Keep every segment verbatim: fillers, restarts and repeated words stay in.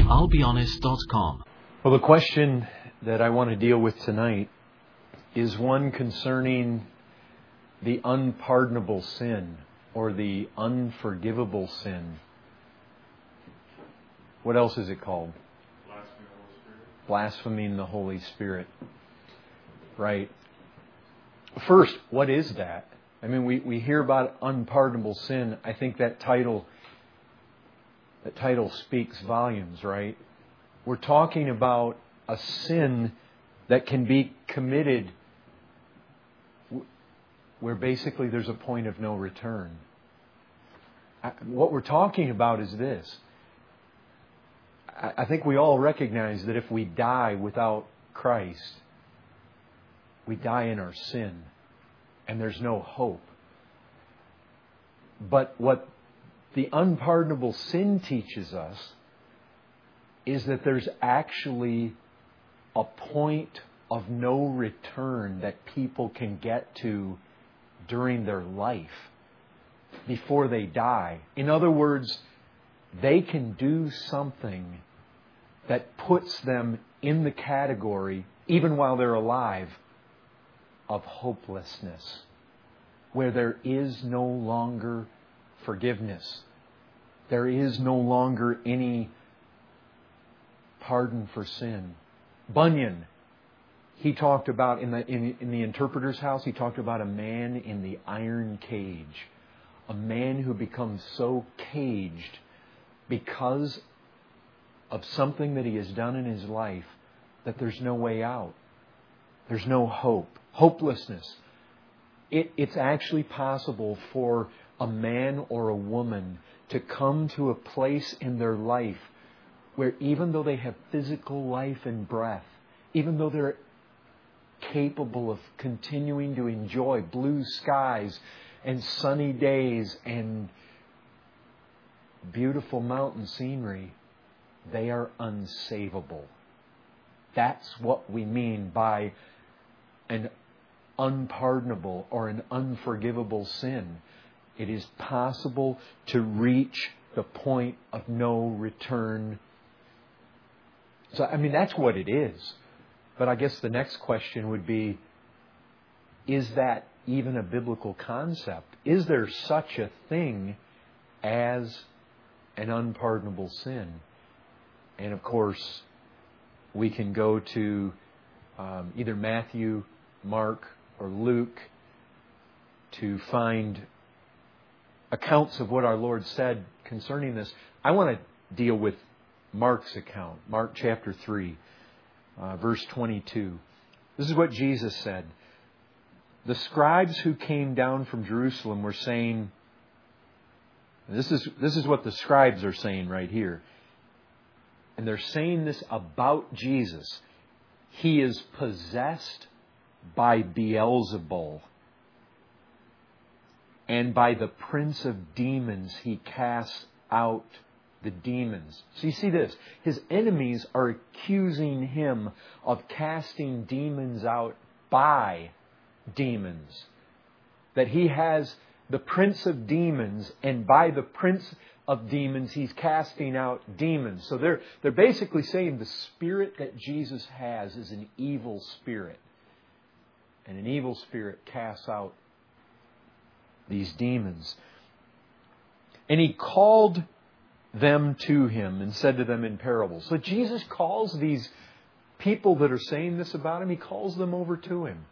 I'll be honest dot com. Well, the question that I want to deal with tonight is one concerning the unpardonable sin or the unforgivable sin. What else is it called? Blaspheming the Holy Spirit. Right. First, what is that? I mean, we, we hear about unpardonable sin. I think that title that title speaks volumes, right? We're talking about a sin that can be committed where basically there's a point of no return. What we're talking about is this. I think we all recognize that if we die without Christ, we die in our sin, and there's no hope. But what the unpardonable sin teaches us is that there's actually a point of no return that people can get to during their life before they die. In other words, they can do something that puts them in the category, even while they're alive, of hopelessness, where there is no longer forgiveness. There is no longer any pardon for sin. Bunyan, he talked about, in the, in, in the interpreter's house, he talked about a man in the iron cage. A man who becomes so caged because of something that he has done in his life that there's no way out. There's no hope. Hopelessness. It, it's actually possible for a man or a woman to come to a place in their life where even though they have physical life and breath, even though they're capable of continuing to enjoy blue skies and sunny days and beautiful mountain scenery, they are unsavable. That's what we mean by an unpardonable or an unforgivable sin. It is possible to reach the point of no return. So, I mean, that's what it is. But I guess the next question would be, is that even a biblical concept? Is there such a thing as an unpardonable sin? And of course, we can go to um, either Matthew, Mark, or Luke to find accounts of what our Lord said concerning this. I want to deal with Mark's account, Mark chapter three, uh, verse twenty-two. This is what Jesus said. The scribes who came down from Jerusalem were saying, this is, this is what the scribes are saying right here. And they're saying this about Jesus. He is possessed by Beelzebul. And by the prince of demons, he casts out the demons. So you see this. His enemies are accusing him of casting demons out by demons. That he has the prince of demons, and by the prince of demons, he's casting out demons. So they're, they're basically saying the spirit that Jesus has is an evil spirit. And an evil spirit casts out these demons. And he called them to him and said to them in parables. So Jesus calls these people that are saying this about him, he calls them over to him.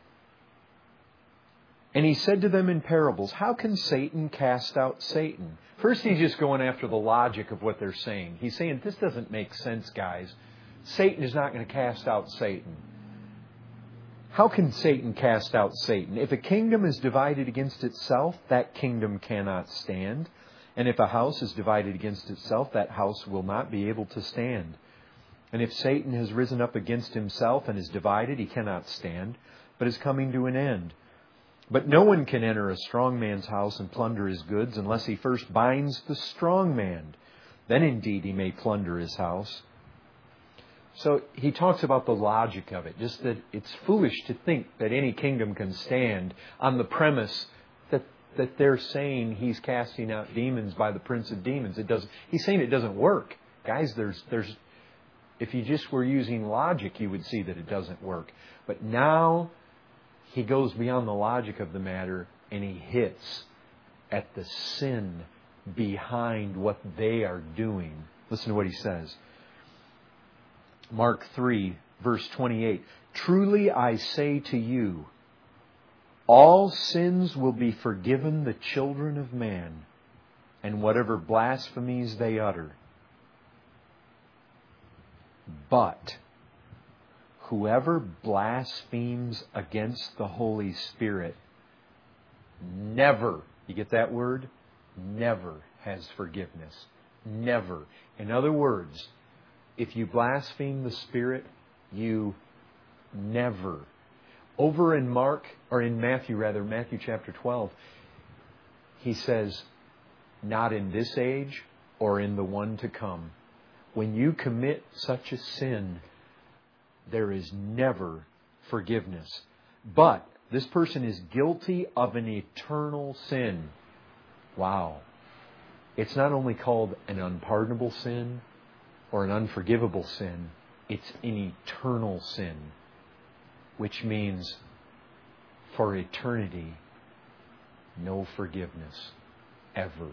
And he said to them in parables, how can Satan cast out Satan? First, he's just going after the logic of what they're saying. He's saying, this doesn't make sense, guys. Satan is not going to cast out Satan. How can Satan cast out Satan? If a kingdom is divided against itself, that kingdom cannot stand. And if a house is divided against itself, that house will not be able to stand. And if Satan has risen up against himself and is divided, he cannot stand, but is coming to an end. But no one can enter a strong man's house and plunder his goods unless he first binds the strong man. Then indeed he may plunder his house. So he talks about the logic of it, just that it's foolish to think that any kingdom can stand on the premise that, that they're saying he's casting out demons by the prince of demons. It doesn't. He's saying it doesn't work. Guys, there's, there's, if you just were using logic, you would see that it doesn't work. But now he goes beyond the logic of the matter and he hits at the sin behind what they are doing. Listen to what he says. Mark three, verse twenty-eight. Truly I say to you, all sins will be forgiven the children of man, and whatever blasphemies they utter. But whoever blasphemes against the Holy Spirit never, you get that word? Never has forgiveness. Never. In other words, if you blaspheme the Spirit, you never. Over in Mark, or in Matthew rather, Matthew chapter twelve, he says, not in this age or in the one to come. When you commit such a sin, there is never forgiveness. But this person is guilty of an eternal sin. Wow. It's not only called an unpardonable sin or an unforgivable sin, it's an eternal sin, which means for eternity, no forgiveness ever.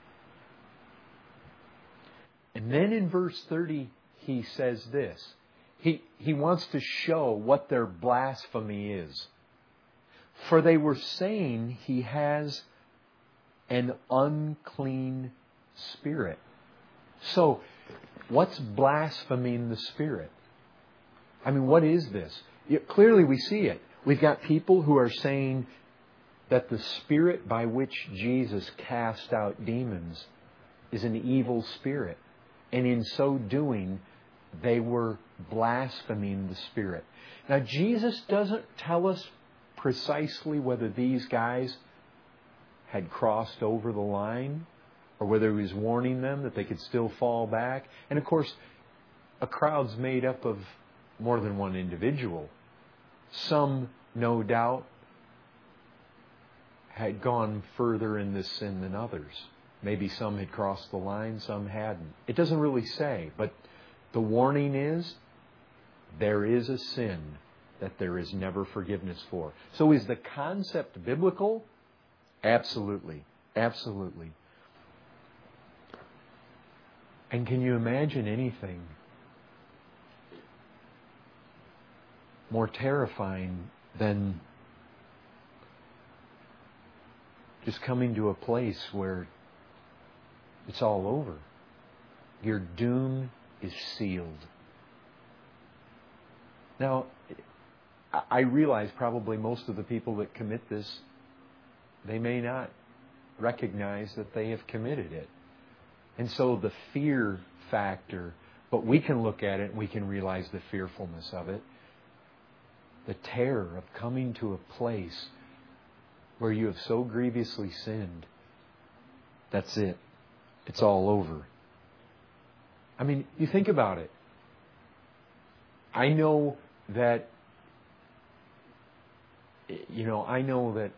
And then in verse thirty, he says this. He, he wants to show what their blasphemy is. For they were saying he has an unclean spirit. So, what's blaspheming the Spirit? I mean, what is this? Clearly we see it. We've got people who are saying that the spirit by which Jesus cast out demons is an evil spirit. And in so doing, they were blaspheming the Spirit. Now, Jesus doesn't tell us precisely whether these guys had crossed over the line or whether He was warning them that they could still fall back. And of course, a crowd's made up of more than one individual. Some, no doubt, had gone further in this sin than others. Maybe some had crossed the line, some hadn't. It doesn't really say, but the warning is there is a sin that there is never forgiveness for. So is the concept biblical? Absolutely. Absolutely. And can you imagine anything more terrifying than just coming to a place where it's all over? Your doom is sealed. Now, I realize probably most of the people that commit this, they may not recognize that they have committed it. And so the fear factor, but we can look at it and we can realize the fearfulness of it. The terror of coming to a place where you have so grievously sinned, that's it. It's all over. I mean, you think about it. I know that, you know, I know that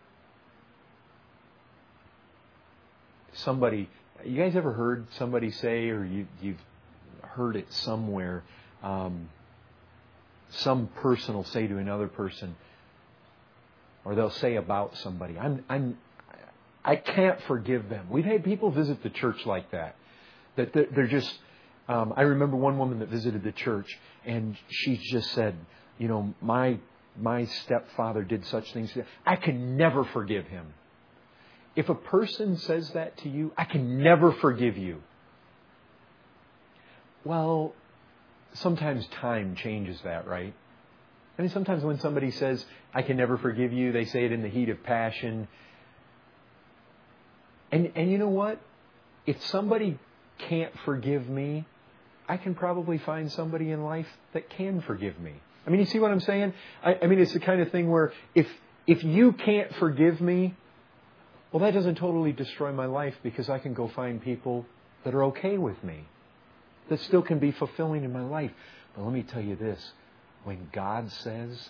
somebody, you guys ever heard somebody say, or you, you've heard it somewhere, um, some person will say to another person, or they'll say about somebody, I'm, I'm, I can't forgive them. We've had people visit the church like that. That they're just, um, I remember one woman that visited the church, and she just said, you know, my my stepfather did such things. I can never forgive him. If a person says that to you, I can never forgive you. Well, sometimes time changes that, right? I mean, sometimes when somebody says, I can never forgive you, they say it in the heat of passion. And and you know what? If somebody can't forgive me, I can probably find somebody in life that can forgive me. I mean, you see what I'm saying? I, I mean, it's the kind of thing where if if you can't forgive me, well, that doesn't totally destroy my life, because I can go find people that are okay with me, that still can be fulfilling in my life. But let me tell you this. When God says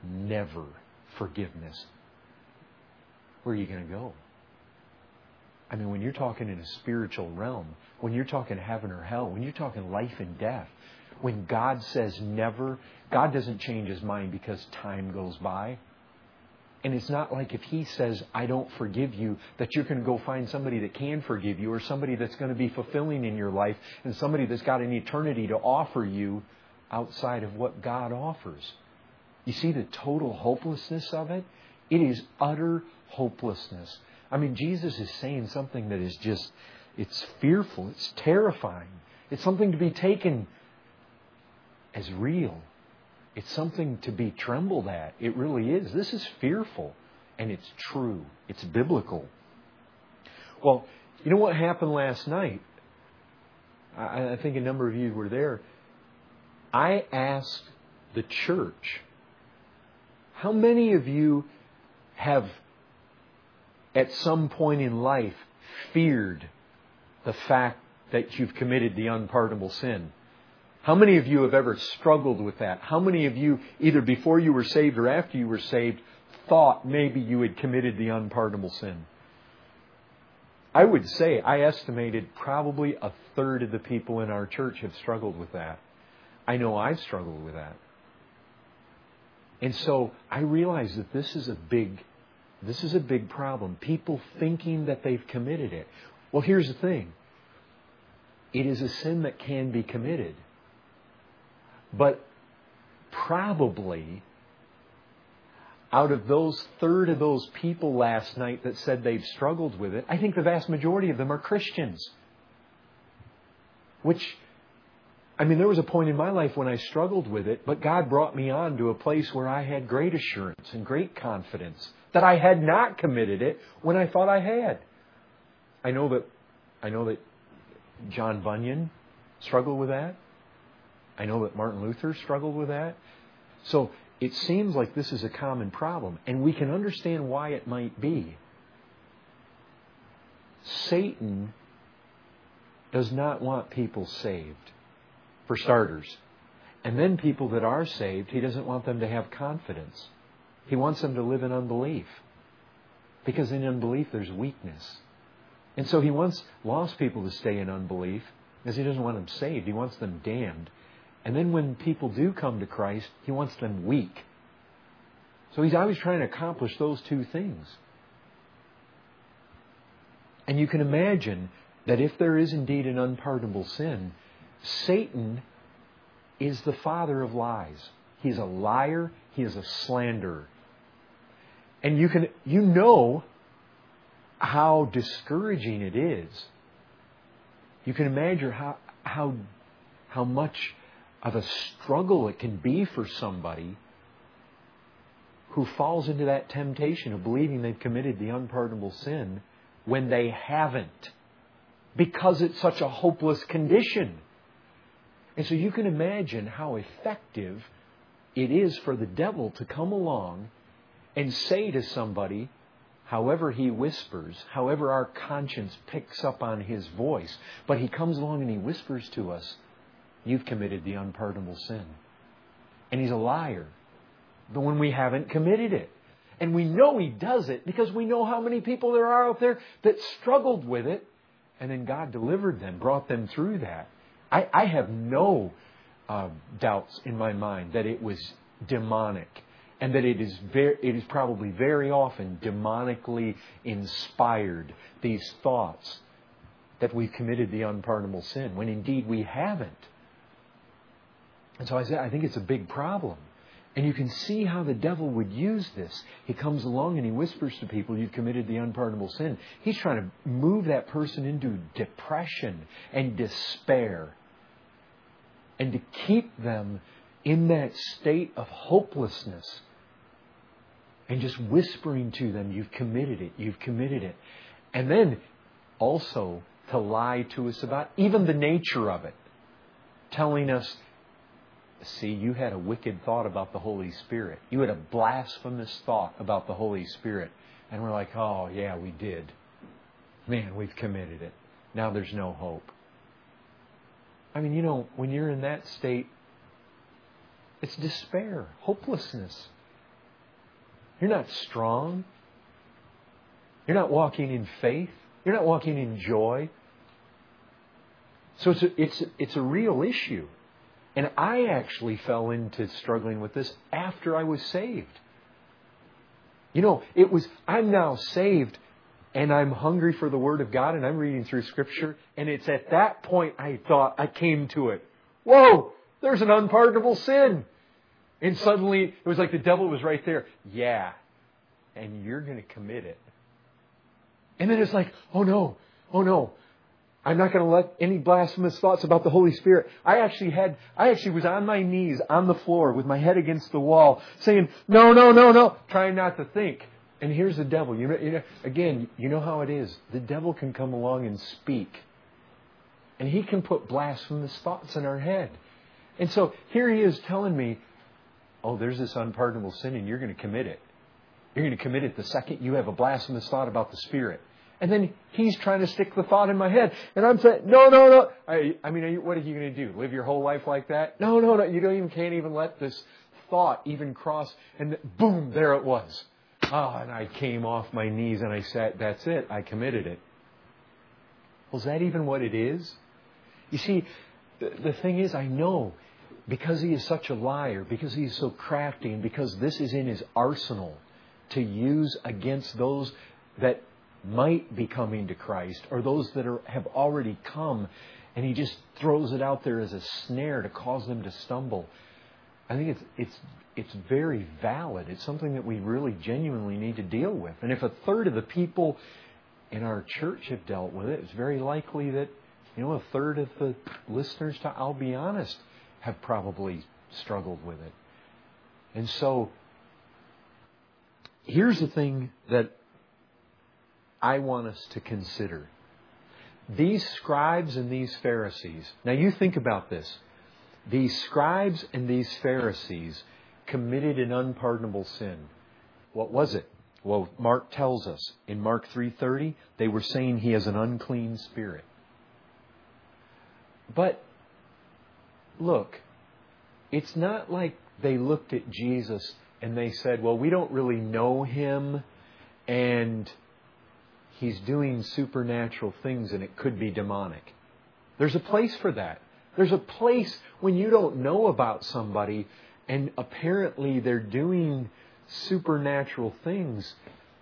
never forgiveness, where are you going to go? I mean, when you're talking in a spiritual realm, when you're talking heaven or hell, when you're talking life and death, when God says never, God doesn't change His mind because time goes by. And it's not like if He says, I don't forgive you, that you're going to go find somebody that can forgive you or somebody that's going to be fulfilling in your life and somebody that's got an eternity to offer you outside of what God offers. You see the total hopelessness of it? It is utter hopelessness. I mean, Jesus is saying something that is just, it's fearful, it's terrifying. It's something to be taken as real. It's something to be trembled at. It really is. This is fearful. And it's true. It's biblical. Well, you know what happened last night? I, I think a number of you were there. I asked the church, how many of you have at some point in life feared the fact that you've committed the unpardonable sin? How many of you have ever struggled with that? How many of you, either before you were saved or after you were saved, thought maybe you had committed the unpardonable sin? I would say, I estimated probably a third of the people in our church have struggled with that. I know I've struggled with that. And so I realize that this is a big, this is a big problem. People thinking that they've committed it. Well, here's the thing. It is a sin that can be committed. But probably out of those third of those people last night that said they've struggled with it, I think the vast majority of them are Christians. Which, I mean, there was a point in my life when I struggled with it, but God brought me on to a place where I had great assurance and great confidence that I had not committed it when I thought I had. I know that, I know that John Bunyan struggled with that. I know that Martin Luther struggled with that. So it seems like this is a common problem. And we can understand why it might be. Satan does not want people saved, for starters. And then people that are saved, he doesn't want them to have confidence. He wants them to live in unbelief. Because in unbelief there's weakness. And so he wants lost people to stay in unbelief because he doesn't want them saved. He wants them damned. And then when people do come to Christ, He wants them weak. So He's always trying to accomplish those two things. And you can imagine that if there is indeed an unpardonable sin, Satan is the father of lies. He's a liar. He is a slanderer. And you can, you know how discouraging it is. You can imagine how, how, how much of a struggle it can be for somebody who falls into that temptation of believing they've committed the unpardonable sin when they haven't, because it's such a hopeless condition. And so you can imagine how effective it is for the devil to come along and say to somebody, however he whispers, however our conscience picks up on his voice, but he comes along and he whispers to us, you've committed the unpardonable sin. And he's a liar. But when we haven't committed it. And we know he does it because we know how many people there are out there that struggled with it. And then God delivered them, brought them through that. I, I have no uh, doubts in my mind that it was demonic. And that it is very, it is probably very often demonically inspired, these thoughts that we've committed the unpardonable sin, when indeed we haven't. And so I say, I think it's a big problem. And you can see how the devil would use this. He comes along and he whispers to people, you've committed the unpardonable sin. He's trying to move that person into depression and despair. And to keep them in that state of hopelessness. And just whispering to them, you've committed it, you've committed it. And then also to lie to us about even the nature of it. Telling us, see, you had a wicked thought about the Holy Spirit. You had a blasphemous thought about the Holy Spirit. And we're like, oh, yeah, we did. Man, we've committed it. Now there's no hope. I mean, you know, when you're in that state, it's despair, hopelessness. You're not strong. You're not walking in faith. You're not walking in joy. So it's a, it's, it's a real issue. And I actually fell into struggling with this after I was saved. You know, it was, I'm now saved and I'm hungry for the Word of God and I'm reading through Scripture. And it's at that point I thought, I came to it. Whoa, there's an unpardonable sin. And suddenly it was like the devil was right there. Yeah, and you're going to commit it. And then it's like, oh no, oh no. I'm not going to let any blasphemous thoughts about the Holy Spirit. I actually had, I actually was on my knees on the floor with my head against the wall saying, no, no, no, no, trying not to think. And here's the devil. You know, you know, again, you know how it is. The devil can come along and speak. And he can put blasphemous thoughts in our head. And so here he is telling me, oh, there's this unpardonable sin and you're going to commit it. You're going to commit it the second you have a blasphemous thought about the Spirit. And then he's trying to stick the thought in my head. And I'm saying, no, no, no. I, I mean, are you, what are you going to do? Live your whole life like that? No, no, no. You don't even can't even let this thought even cross. And boom, there it was. Oh, and I came off my knees and I said, that's it. I committed it. Well, is that even what it is? You see, the, the thing is, I know because he is such a liar, because he is so crafty, and because this is in his arsenal to use against those that might be coming to Christ or those that are, have already come, and he just throws it out there as a snare to cause them to stumble. I think it's it's it's very valid. It's something that we really genuinely need to deal with. And if a third of the people in our church have dealt with it, it's very likely that, you know, a third of the listeners to I'll Be Honest have probably struggled with it. And so here's the thing that I want us to consider. These scribes and these Pharisees, now you think about this. These scribes and these Pharisees committed an unpardonable sin. What was it? Well, Mark tells us in Mark three thirty, they were saying he has an unclean spirit. But look, it's not like they looked at Jesus and they said, well, we don't really know him and he's doing supernatural things and it could be demonic. There's a place for that. There's a place when you don't know about somebody and apparently they're doing supernatural things.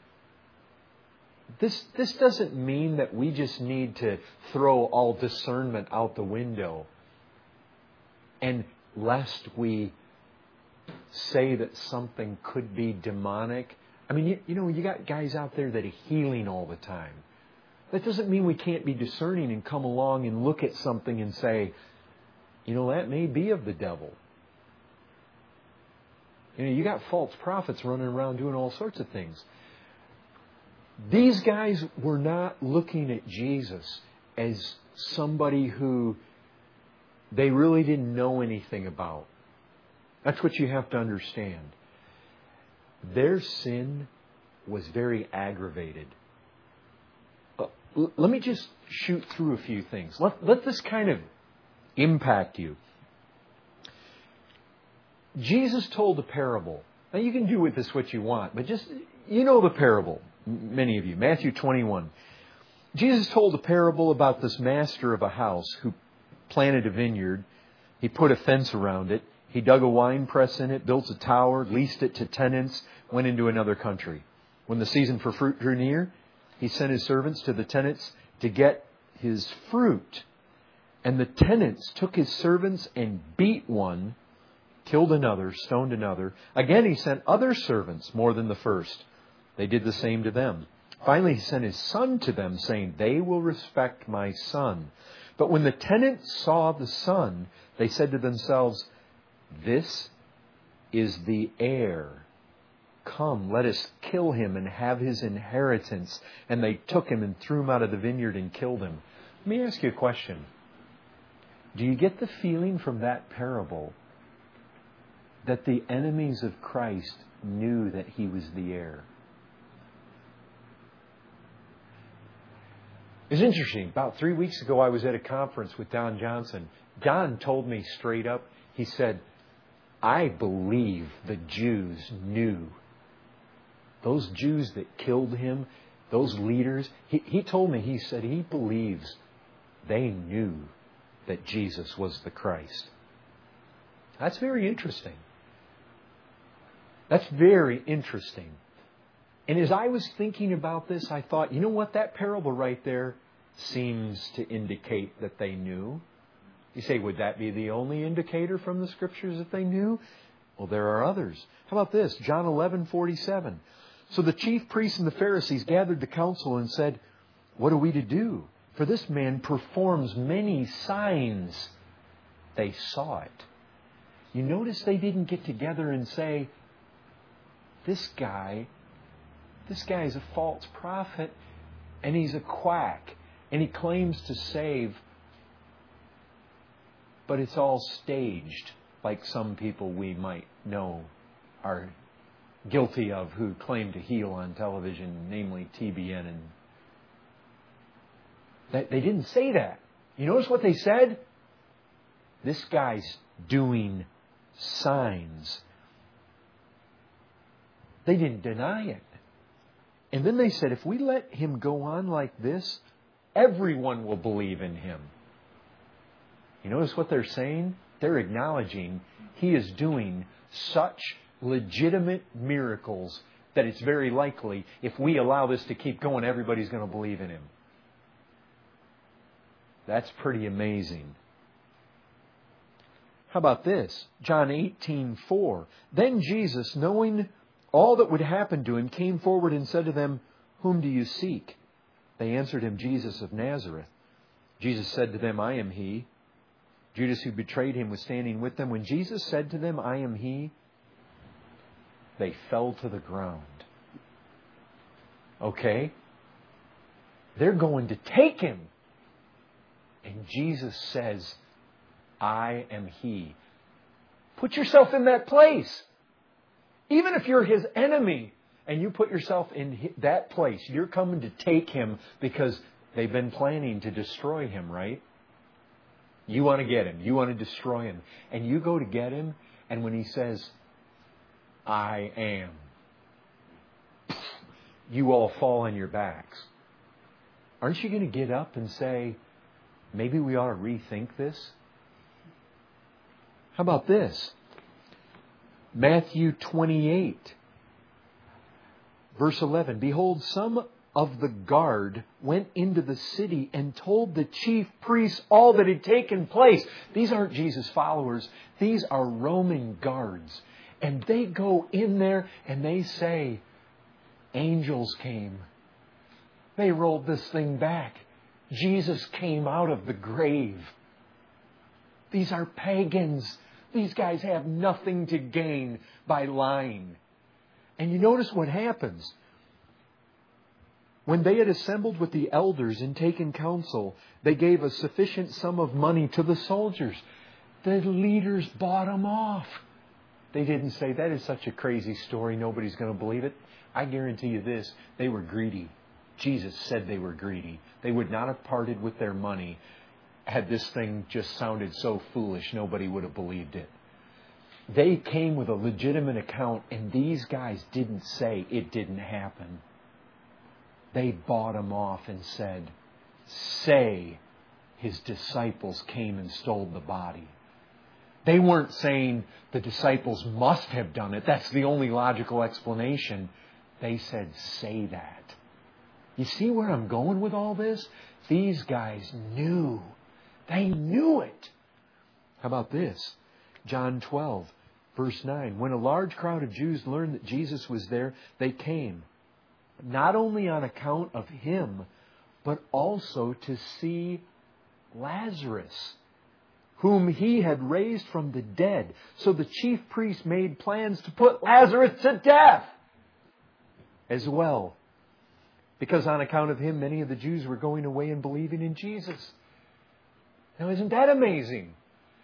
This, this doesn't mean that we just need to throw all discernment out the window. And lest we say that something could be demonic. I mean, you, you know, you got guys out there that are healing all the time. That doesn't mean we can't be discerning and come along and look at something and say, you know, that may be of the devil. You know, you got false prophets running around doing all sorts of things. These guys were not looking at Jesus as somebody who they really didn't know anything about. That's what you have to understand. Their sin was very aggravated. Uh, l- let me just shoot through a few things. Let, let this kind of impact you. Jesus told a parable. Now you can do with this what you want, but just, you know the parable, many of you. Matthew twenty-one. Jesus told a parable about this master of a house who planted a vineyard. He put a fence around it. He dug a wine press in it, built a tower, leased it to tenants, went into another country. When the season for fruit drew near, he sent his servants to the tenants to get his fruit. And the tenants took his servants and beat one, killed another, stoned another. Again, he sent other servants more than the first. They did the same to them. Finally, he sent his son to them, saying, they will respect my son. But when the tenants saw the son, they said to themselves, this is the heir. Come, let us kill him and have his inheritance. And they took him and threw him out of the vineyard and killed him. Let me ask you a question. Do you get the feeling from that parable that the enemies of Christ knew that he was the heir? It's interesting. About three weeks ago, I was at a conference with Don Johnson. Don told me straight up, he said, I believe the Jews knew. Those Jews that killed him, those leaders, he, he told me, he said he believes they knew that Jesus was the Christ. That's very interesting. That's very interesting. And as I was thinking about this, I thought, you know what? That parable right there seems to indicate that they knew. You say, would that be the only indicator from the Scriptures that they knew? Well, there are others. How about this? John eleven forty-seven. So the chief priests and the Pharisees gathered the council and said, what are we to do? For this man performs many signs. They saw it. You notice they didn't get together and say, this guy, this guy is a false prophet and he's a quack and he claims to save, but it's all staged, like some people we might know are guilty of who claim to heal on television, namely T B N. And that they didn't say that. You notice what they said? This guy's doing signs. They didn't deny it. And then they said, if we let him go on like this, everyone will believe in him. You notice what they're saying? They're acknowledging he is doing such legitimate miracles that it's very likely if we allow this to keep going, everybody's going to believe in him. That's pretty amazing. How about this? John eighteen four. Then Jesus, knowing all that would happen to him, came forward and said to them, whom do you seek? They answered him, Jesus of Nazareth. Jesus said to them, I am he. Judas, who betrayed him, was standing with them. When Jesus said to them, I am he, they fell to the ground. Okay? They're going to take him. And Jesus says, I am he. Put yourself in that place. Even if you're his enemy and you put yourself in that place, you're coming to take him because they've been planning to destroy him, right? You want to get him. You want to destroy him. And you go to get him, and when he says, I am, you all fall on your backs. Aren't you going to get up and say, maybe we ought to rethink this? How about this? Matthew twenty-eight, verse eleven. Behold, some of the guard went into the city and told the chief priests all that had taken place. These aren't Jesus' followers. These are Roman guards. And they go in there and they say, angels came. They rolled this thing back. Jesus came out of the grave. These are pagans. These guys have nothing to gain by lying. And you notice what happens. When they had assembled with the elders and taken counsel, they gave a sufficient sum of money to the soldiers. The leaders bought them off. They didn't say, that is such a crazy story, nobody's going to believe it. I guarantee you this, they were greedy. Jesus said they were greedy. They would not have parted with their money had this thing just sounded so foolish, nobody would have believed it. They came with a legitimate account, and these guys didn't say it didn't happen. They bought him off and said, say his disciples came and stole the body. They weren't saying the disciples must have done it. That's the only logical explanation. They said, say that. You see where I'm going with all this? These guys knew. They knew it. How about this? John twelve, verse nine. When a large crowd of Jews learned that Jesus was there, they came, not only on account of him, but also to see Lazarus, whom he had raised from the dead. So the chief priests made plans to put Lazarus to death as well, because on account of him, many of the Jews were going away and believing in Jesus. Now, isn't that amazing?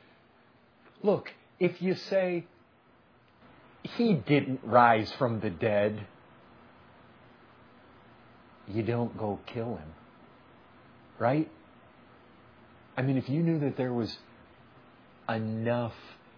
Look, if you say, he didn't rise from the dead, you don't go kill him. Right? I mean, if you knew that there was enough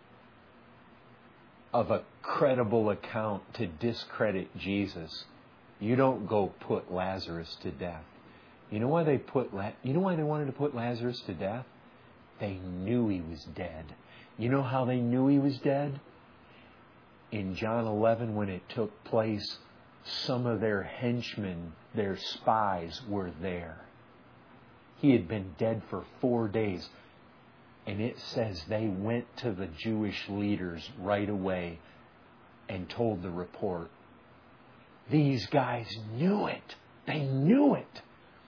of a credible account to discredit Jesus, You don't go put Lazarus to death. You know why they put La- you know why they wanted to put Lazarus to death? They knew he was dead. You know how they knew he was dead? In John eleven, when it took place, some of their henchmen, their spies, were there. He had been dead for four days. And it says they went to the Jewish leaders right away and told the report. These guys knew it. They knew it.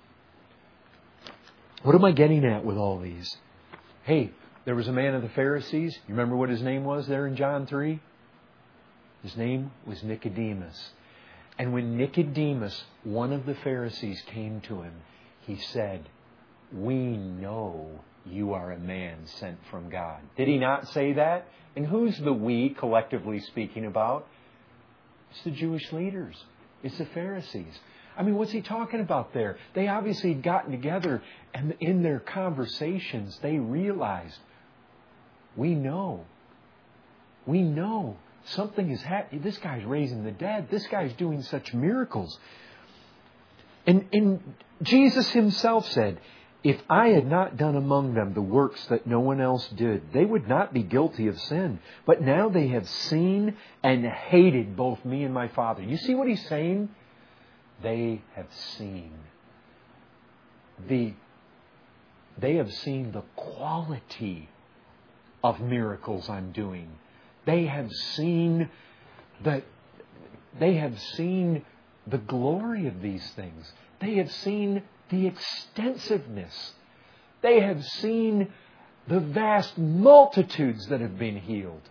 What am I getting at with all these? Hey, there was a man of the Pharisees. You remember what his name was there in John three? His name was Nicodemus. And when Nicodemus, one of the Pharisees, came to him, he said, "We know you are a man sent from God." Did he not say that? And who's the we collectively speaking about? It's the Jewish leaders. It's the Pharisees. I mean, what's he talking about there? They obviously had gotten together, and in their conversations, they realized, we know. We know something is happening. This guy's raising the dead. This guy's doing such miracles. And, and Jesus himself said, "If I had not done among them the works that no one else did, they would not be guilty of sin. But now they have seen and hated both me and my Father." You see what he's saying? They have seen. The, they have seen the quality of miracles I'm doing. They have seen the, they have seen the glory of these things. They have seen the extensiveness. They have seen the vast multitudes that have been healed.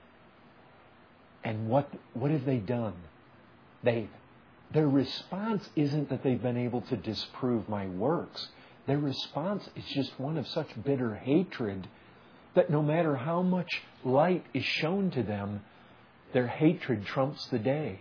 And what, what have they done? They, their response isn't that they've been able to disprove my works. Their response is just one of such bitter hatred that no matter how much light is shown to them, their hatred trumps the day.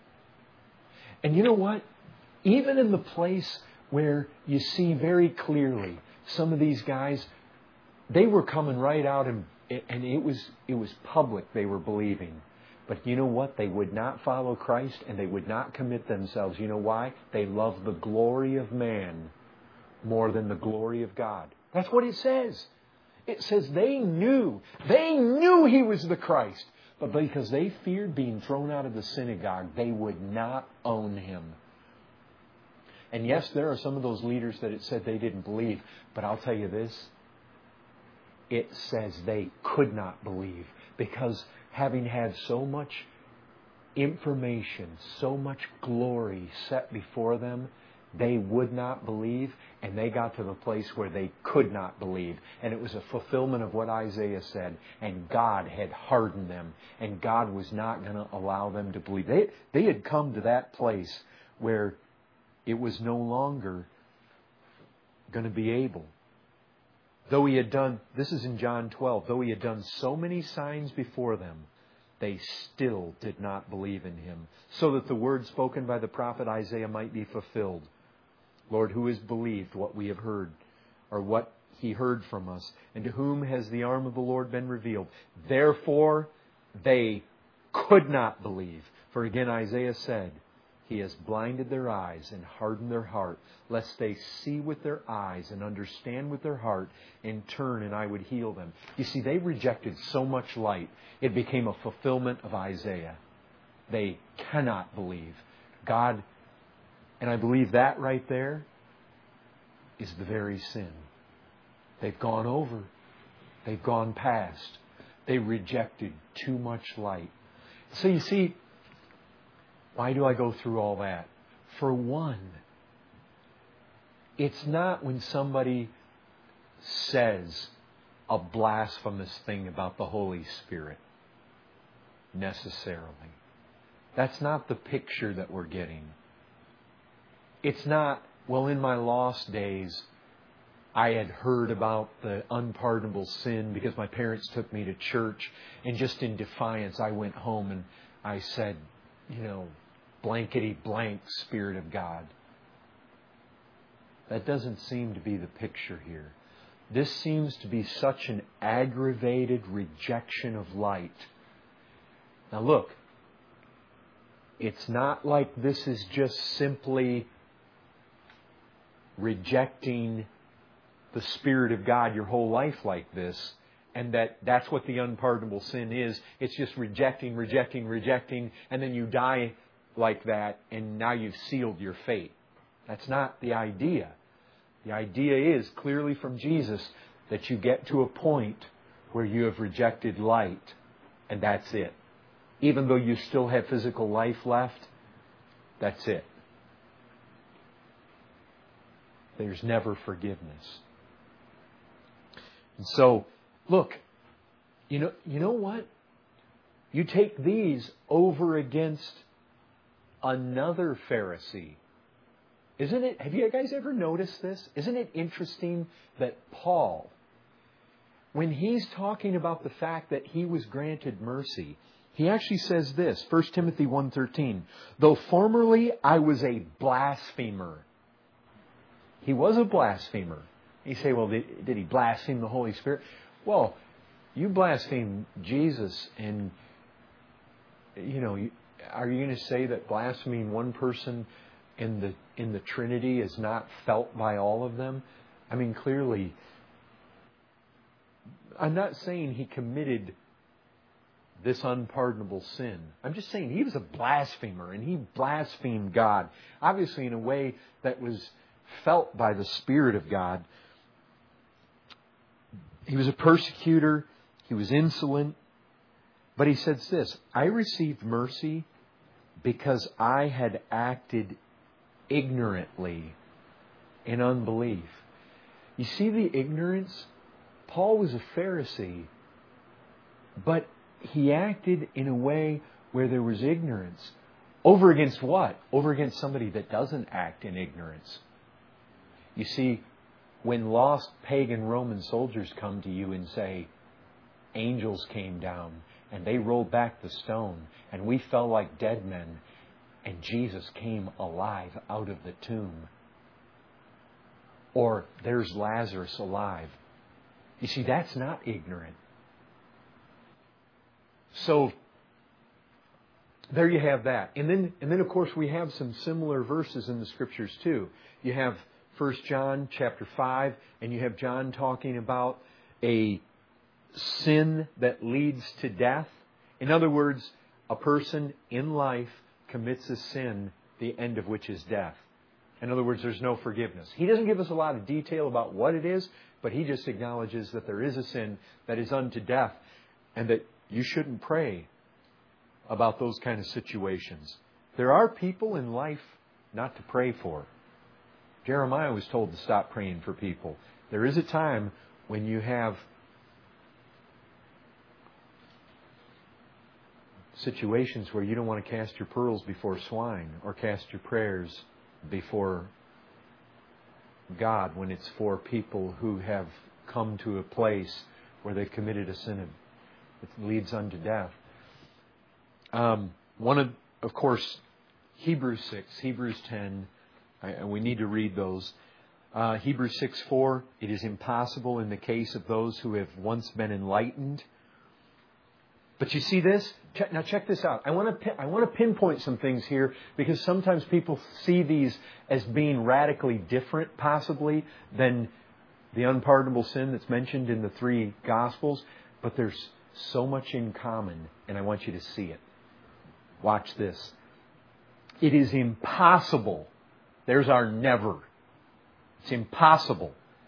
And you know what? Even in the place where you see very clearly some of these guys, they were coming right out and, and it was it was public they were believing. But you know what? They would not follow Christ and they would not commit themselves. You know why? They love the glory of man more than the glory of God. That's what it says. It says they knew. They knew he was the Christ. But because they feared being thrown out of the synagogue, they would not own him. And yes, there are some of those leaders that it said they didn't believe. But I'll tell you this. It says they could not believe. Because having had so much information, so much glory set before them, they would not believe, and they got to the place where they could not believe. And it was a fulfillment of what Isaiah said. And God had hardened them, and God was not going to allow them to believe. They, they had come to that place where it was no longer going to be able. Though he had done, this is in John twelve, though he had done so many signs before them, they still did not believe in him, so that the word spoken by the prophet Isaiah might be fulfilled. Lord, who has believed what we have heard, or what he heard from us? And to whom has the arm of the Lord been revealed? Therefore, they could not believe. For again, Isaiah said, He has blinded their eyes and hardened their heart, lest they see with their eyes and understand with their heart and turn and I would heal them. You see, they rejected so much light, it became a fulfillment of Isaiah. They cannot believe. God, and I believe that right there is the very sin. They've gone over. They've gone past. They rejected too much light. So you see, why do I go through all that? For one, it's not when somebody says a blasphemous thing about the Holy Spirit, necessarily. That's not the picture that we're getting. It's not, well, in my lost days, I had heard about the unpardonable sin because my parents took me to church, and just in defiance, I went home and I said, you know, blankety blank, Spirit of God. That doesn't seem to be the picture here. This seems to be such an aggravated rejection of light. Now look, it's not like this is just simply rejecting the Spirit of God your whole life like this, and that that's what the unpardonable sin is. It's just rejecting, rejecting, rejecting, and then you die like that, and now you've sealed your fate. That's not the idea. The idea is, clearly from Jesus, that you get to a point where you have rejected light, and that's it. Even though you still have physical life left, that's it. There's never forgiveness. And so, look, you know, you know what? You take these over against another Pharisee. Isn't it? Have you guys ever noticed this? Isn't it interesting that Paul, when he's talking about the fact that he was granted mercy, he actually says this, First Timothy one thirteen, though formerly I was a blasphemer. He was a blasphemer. You say, well, did, did he blaspheme the Holy Spirit? Well, you blaspheme Jesus, and, you know, you, are you going to say that blaspheming one person in the in the Trinity is not felt by all of them? I mean, clearly, I'm not saying he committed this unpardonable sin. I'm just saying he was a blasphemer, and he blasphemed God, obviously in a way that was felt by the Spirit of God. He was a persecutor. He was insolent. But he says this, I received mercy because I had acted ignorantly in unbelief. You see the ignorance? Paul was a Pharisee, but he acted in a way where there was ignorance. Over against what? Over against somebody that doesn't act in ignorance. You see, when lost pagan Roman soldiers come to you and say, angels came down and they rolled back the stone and we fell like dead men and Jesus came alive out of the tomb. Or there's Lazarus alive. You see, that's not ignorant. So, there you have that. And then, and then of course, we have some similar verses in the Scriptures too. You have First John chapter five, and you have John talking about a sin that leads to death. In other words, a person in life commits a sin, the end of which is death. In other words, there's no forgiveness. He doesn't give us a lot of detail about what it is, but he just acknowledges that there is a sin that is unto death, and that you shouldn't pray about those kind of situations. There are people in life not to pray for. Jeremiah was told to stop praying for people. There is a time when you have situations where you don't want to cast your pearls before swine or cast your prayers before God when it's for people who have come to a place where they've committed a sin that leads unto death. Um, one of, of course, Hebrews six, Hebrews ten, and we need to read those. Uh, Hebrews six four, it is impossible in the case of those who have once been enlightened. But you see this? Check, now check this out. I want to I want to pinpoint some things here because sometimes people see these as being radically different, possibly, than the unpardonable sin that's mentioned in the three Gospels. But there's so much in common, and I want you to see it. Watch this. It is impossible. There's our never. It's impossible.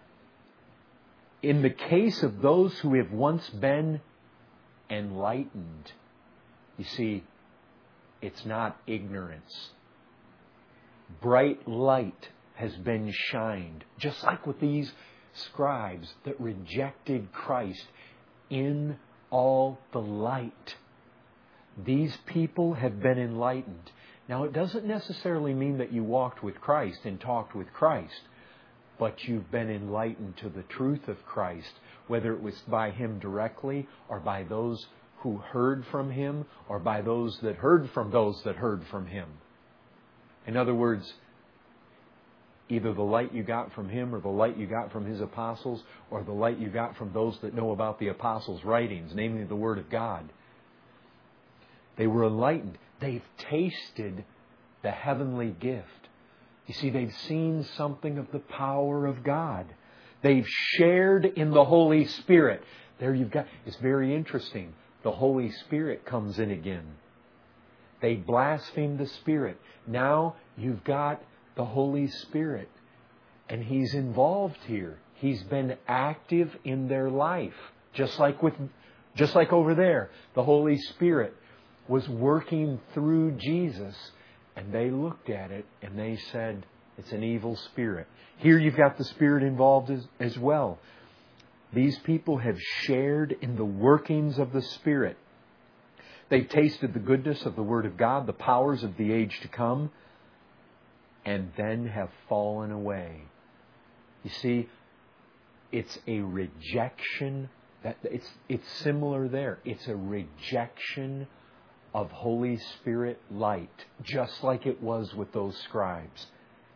In the case of those who have once been enlightened, you see, it's not ignorance. Bright light has been shined, just like with these scribes that rejected Christ in all the light. These people have been enlightened. Now, it doesn't necessarily mean that you walked with Christ and talked with Christ, but you've been enlightened to the truth of Christ, whether it was by Him directly or by those who heard from Him or by those that heard from those that heard from Him. In other words, either the light you got from Him or the light you got from His apostles or the light you got from those that know about the apostles' writings, namely the Word of God. They were enlightened. They've tasted the heavenly gift. You see, they've seen something of the power of God. They've shared in the Holy Spirit. There you've got, it's very interesting. The Holy Spirit comes in again. They blasphemed the Spirit. Now you've got the Holy Spirit. And He's involved here. He's been active in their life. Just like with, just like over there. The Holy Spirit was working through Jesus. And they looked at it and they said, it's an evil spirit. Here you've got the Spirit involved as, as well. These people have shared in the workings of the Spirit. They've tasted the goodness of the Word of God, the powers of the age to come, and then have fallen away. You see, it's a rejection. That it's it's similar there. It's a rejection of Holy Spirit light, just like it was with those scribes.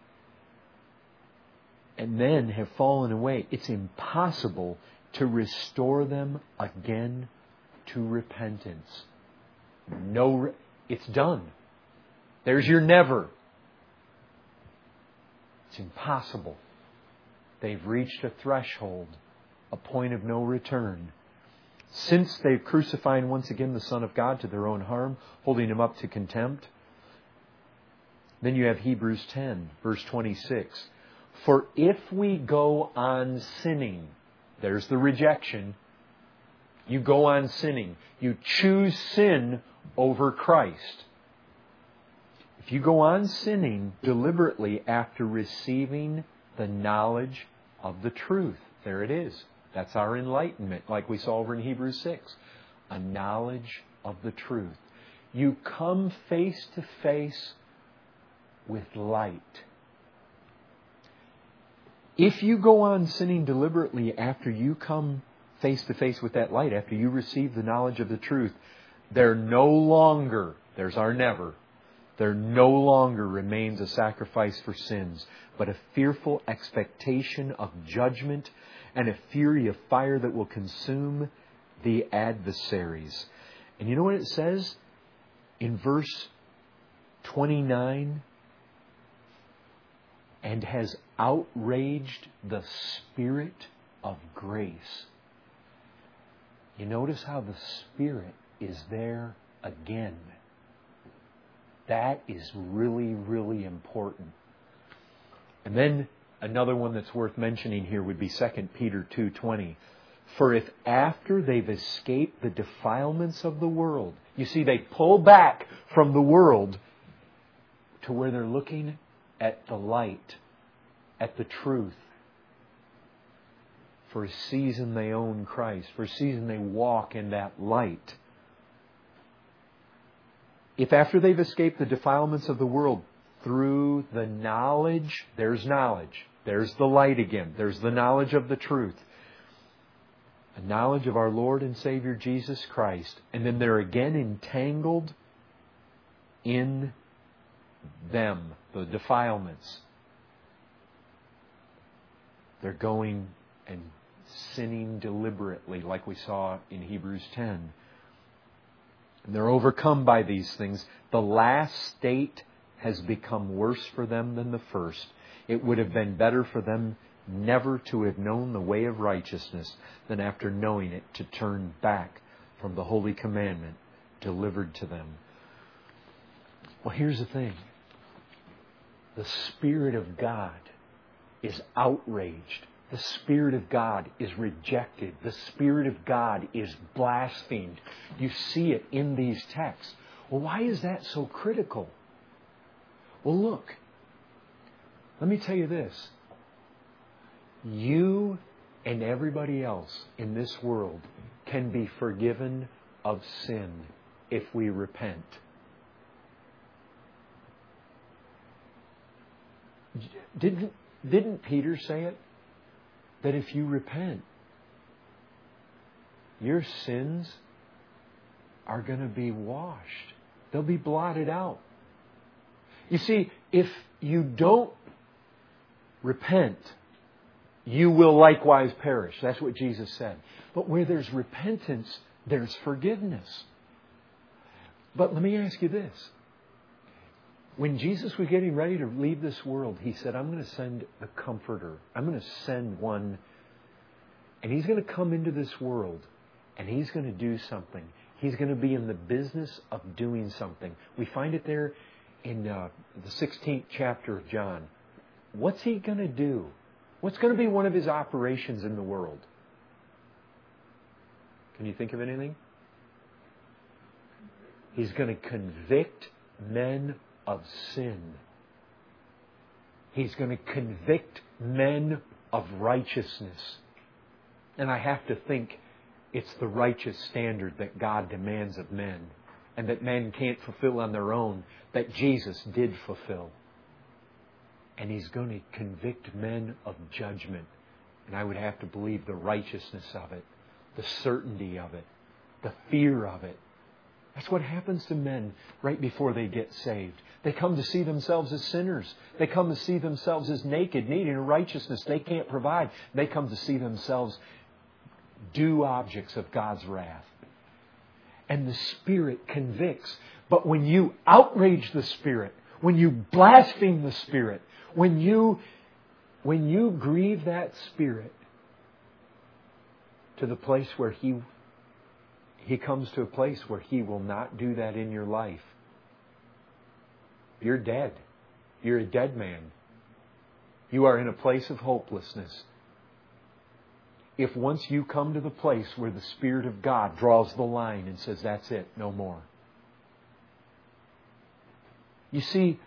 And then have fallen away. It's impossible to restore them again to repentance. No, it's done. There's your never. It's impossible. They've reached a threshold, a point of no return. Since they've crucified once again the Son of God to their own harm, holding Him up to contempt. Then you have Hebrews ten, verse twenty-six. For if we go on sinning, there's the rejection. You go on sinning. You choose sin over Christ. If you go on sinning deliberately after receiving the knowledge of the truth, there it is. That's our enlightenment, like we saw over in Hebrews six. A knowledge of the truth. You come face to face with light. If you go on sinning deliberately after you come face to face with that light, after you receive the knowledge of the truth, there no longer, there's our never, there no longer remains a sacrifice for sins, but a fearful expectation of judgment and a fury of fire that will consume the adversaries. And you know what it says in verse twenty-nine? And has outraged the Spirit of grace. You notice how the Spirit is there again. That is really, really important. And then another one that's worth mentioning here would be Second Peter two twenty. For if after they've escaped the defilements of the world, you see, they pull back from the world to where they're looking at the light, at the truth. For a season they own Christ. For a season they walk in that light. If after they've escaped the defilements of the world through the knowledge, there's knowledge. There's the light again. There's the knowledge of the truth. The knowledge of our Lord and Savior Jesus Christ. And then they're again entangled in them, the defilements. They're going and sinning deliberately, like we saw in Hebrews ten. And they're overcome by these things. The last state has become worse for them than the first. It would have been better for them never to have known the way of righteousness than after knowing it to turn back from the holy commandment delivered to them. Well, here's the thing. The Spirit of God is outraged. The Spirit of God is rejected. The Spirit of God is blasphemed. You see it in these texts. Well, why is that so critical? Well, look. Let me tell you this. You and everybody else in this world can be forgiven of sin if we repent. Didn't, didn't Peter say it? That if you repent, your sins are going to be washed. They'll be blotted out. You see, if you don't repent, you will likewise perish. That's what Jesus said. But where there's repentance, there's forgiveness. But let me ask you this. When Jesus was getting ready to leave this world, He said, I'm going to send a comforter. I'm going to send one. And He's going to come into this world. And He's going to do something. He's going to be in the business of doing something. We find it there in uh, the sixteenth chapter of John. What's He going to do? What's going to be one of His operations in the world? Can you think of anything? He's going to convict men of sin. He's going to convict men of righteousness. And I have to think it's the righteous standard that God demands of men, and that men can't fulfill on their own, that Jesus did fulfill. And He's going to convict men of judgment. And I would have to believe the righteousness of it, the certainty of it, the fear of it. That's what happens to men right before they get saved. They come to see themselves as sinners. They come to see themselves as naked, needing a righteousness they can't provide. They come to see themselves due objects of God's wrath. And the Spirit convicts. But when you outrage the Spirit, when you blaspheme the Spirit, when you, when you grieve that Spirit to the place where He He comes to a place where He will not do that in your life, you're dead. You're a dead man. You are in a place of hopelessness. If once you come to the place where the Spirit of God draws the line and says, that's it, no more. You see,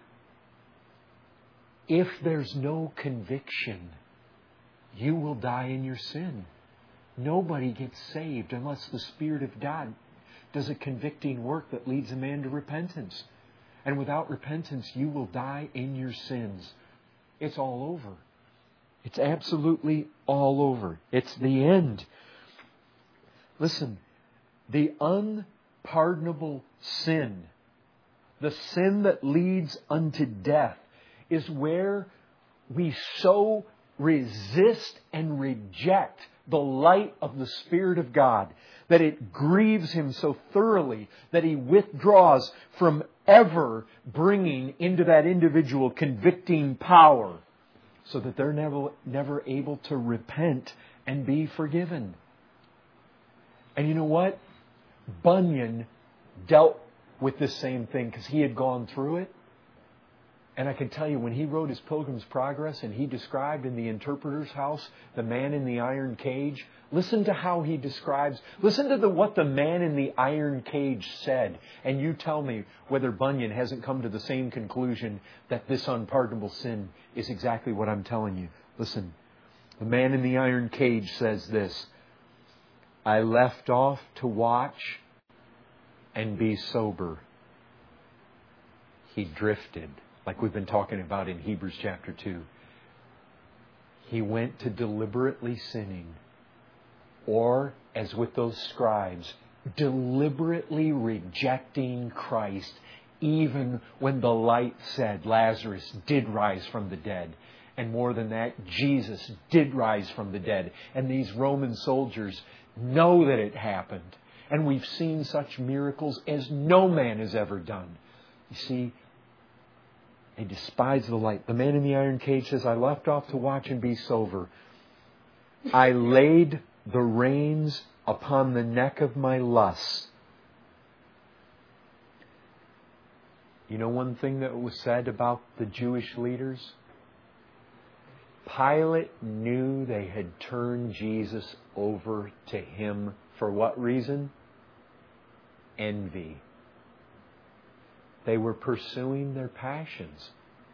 if there's no conviction, you will die in your sin. Nobody gets saved unless the Spirit of God does a convicting work that leads a man to repentance. And without repentance, you will die in your sins. It's all over. It's absolutely all over. It's the end. Listen, the unpardonable sin, the sin that leads unto death, is where we so resist and reject the light of the Spirit of God that it grieves Him so thoroughly that He withdraws from ever bringing into that individual convicting power, so that they're never, never able to repent and be forgiven. And you know what? Bunyan dealt with this same thing because he had gone through it. And I can tell you, when he wrote his Pilgrim's Progress and he described in the interpreter's house the man in the iron cage, listen to how he describes, listen to the, what the man in the iron cage said. And you tell me whether Bunyan hasn't come to the same conclusion that this unpardonable sin is exactly what I'm telling you. Listen, the man in the iron cage says this: I left off to watch and be sober. He drifted. Like we've been talking about in Hebrews chapter two. He went to deliberately sinning. Or, as with those scribes, deliberately rejecting Christ, even when the light said Lazarus did rise from the dead. And more than that, Jesus did rise from the dead. And these Roman soldiers know that it happened. And we've seen such miracles as no man has ever done. You see, they despise the light. The man in the iron cage says, I left off to watch and be sober. I laid the reins upon the neck of my lust. You know one thing that was said about the Jewish leaders? Pilate knew they had turned Jesus over to him for what reason? Envy. They were pursuing their passions.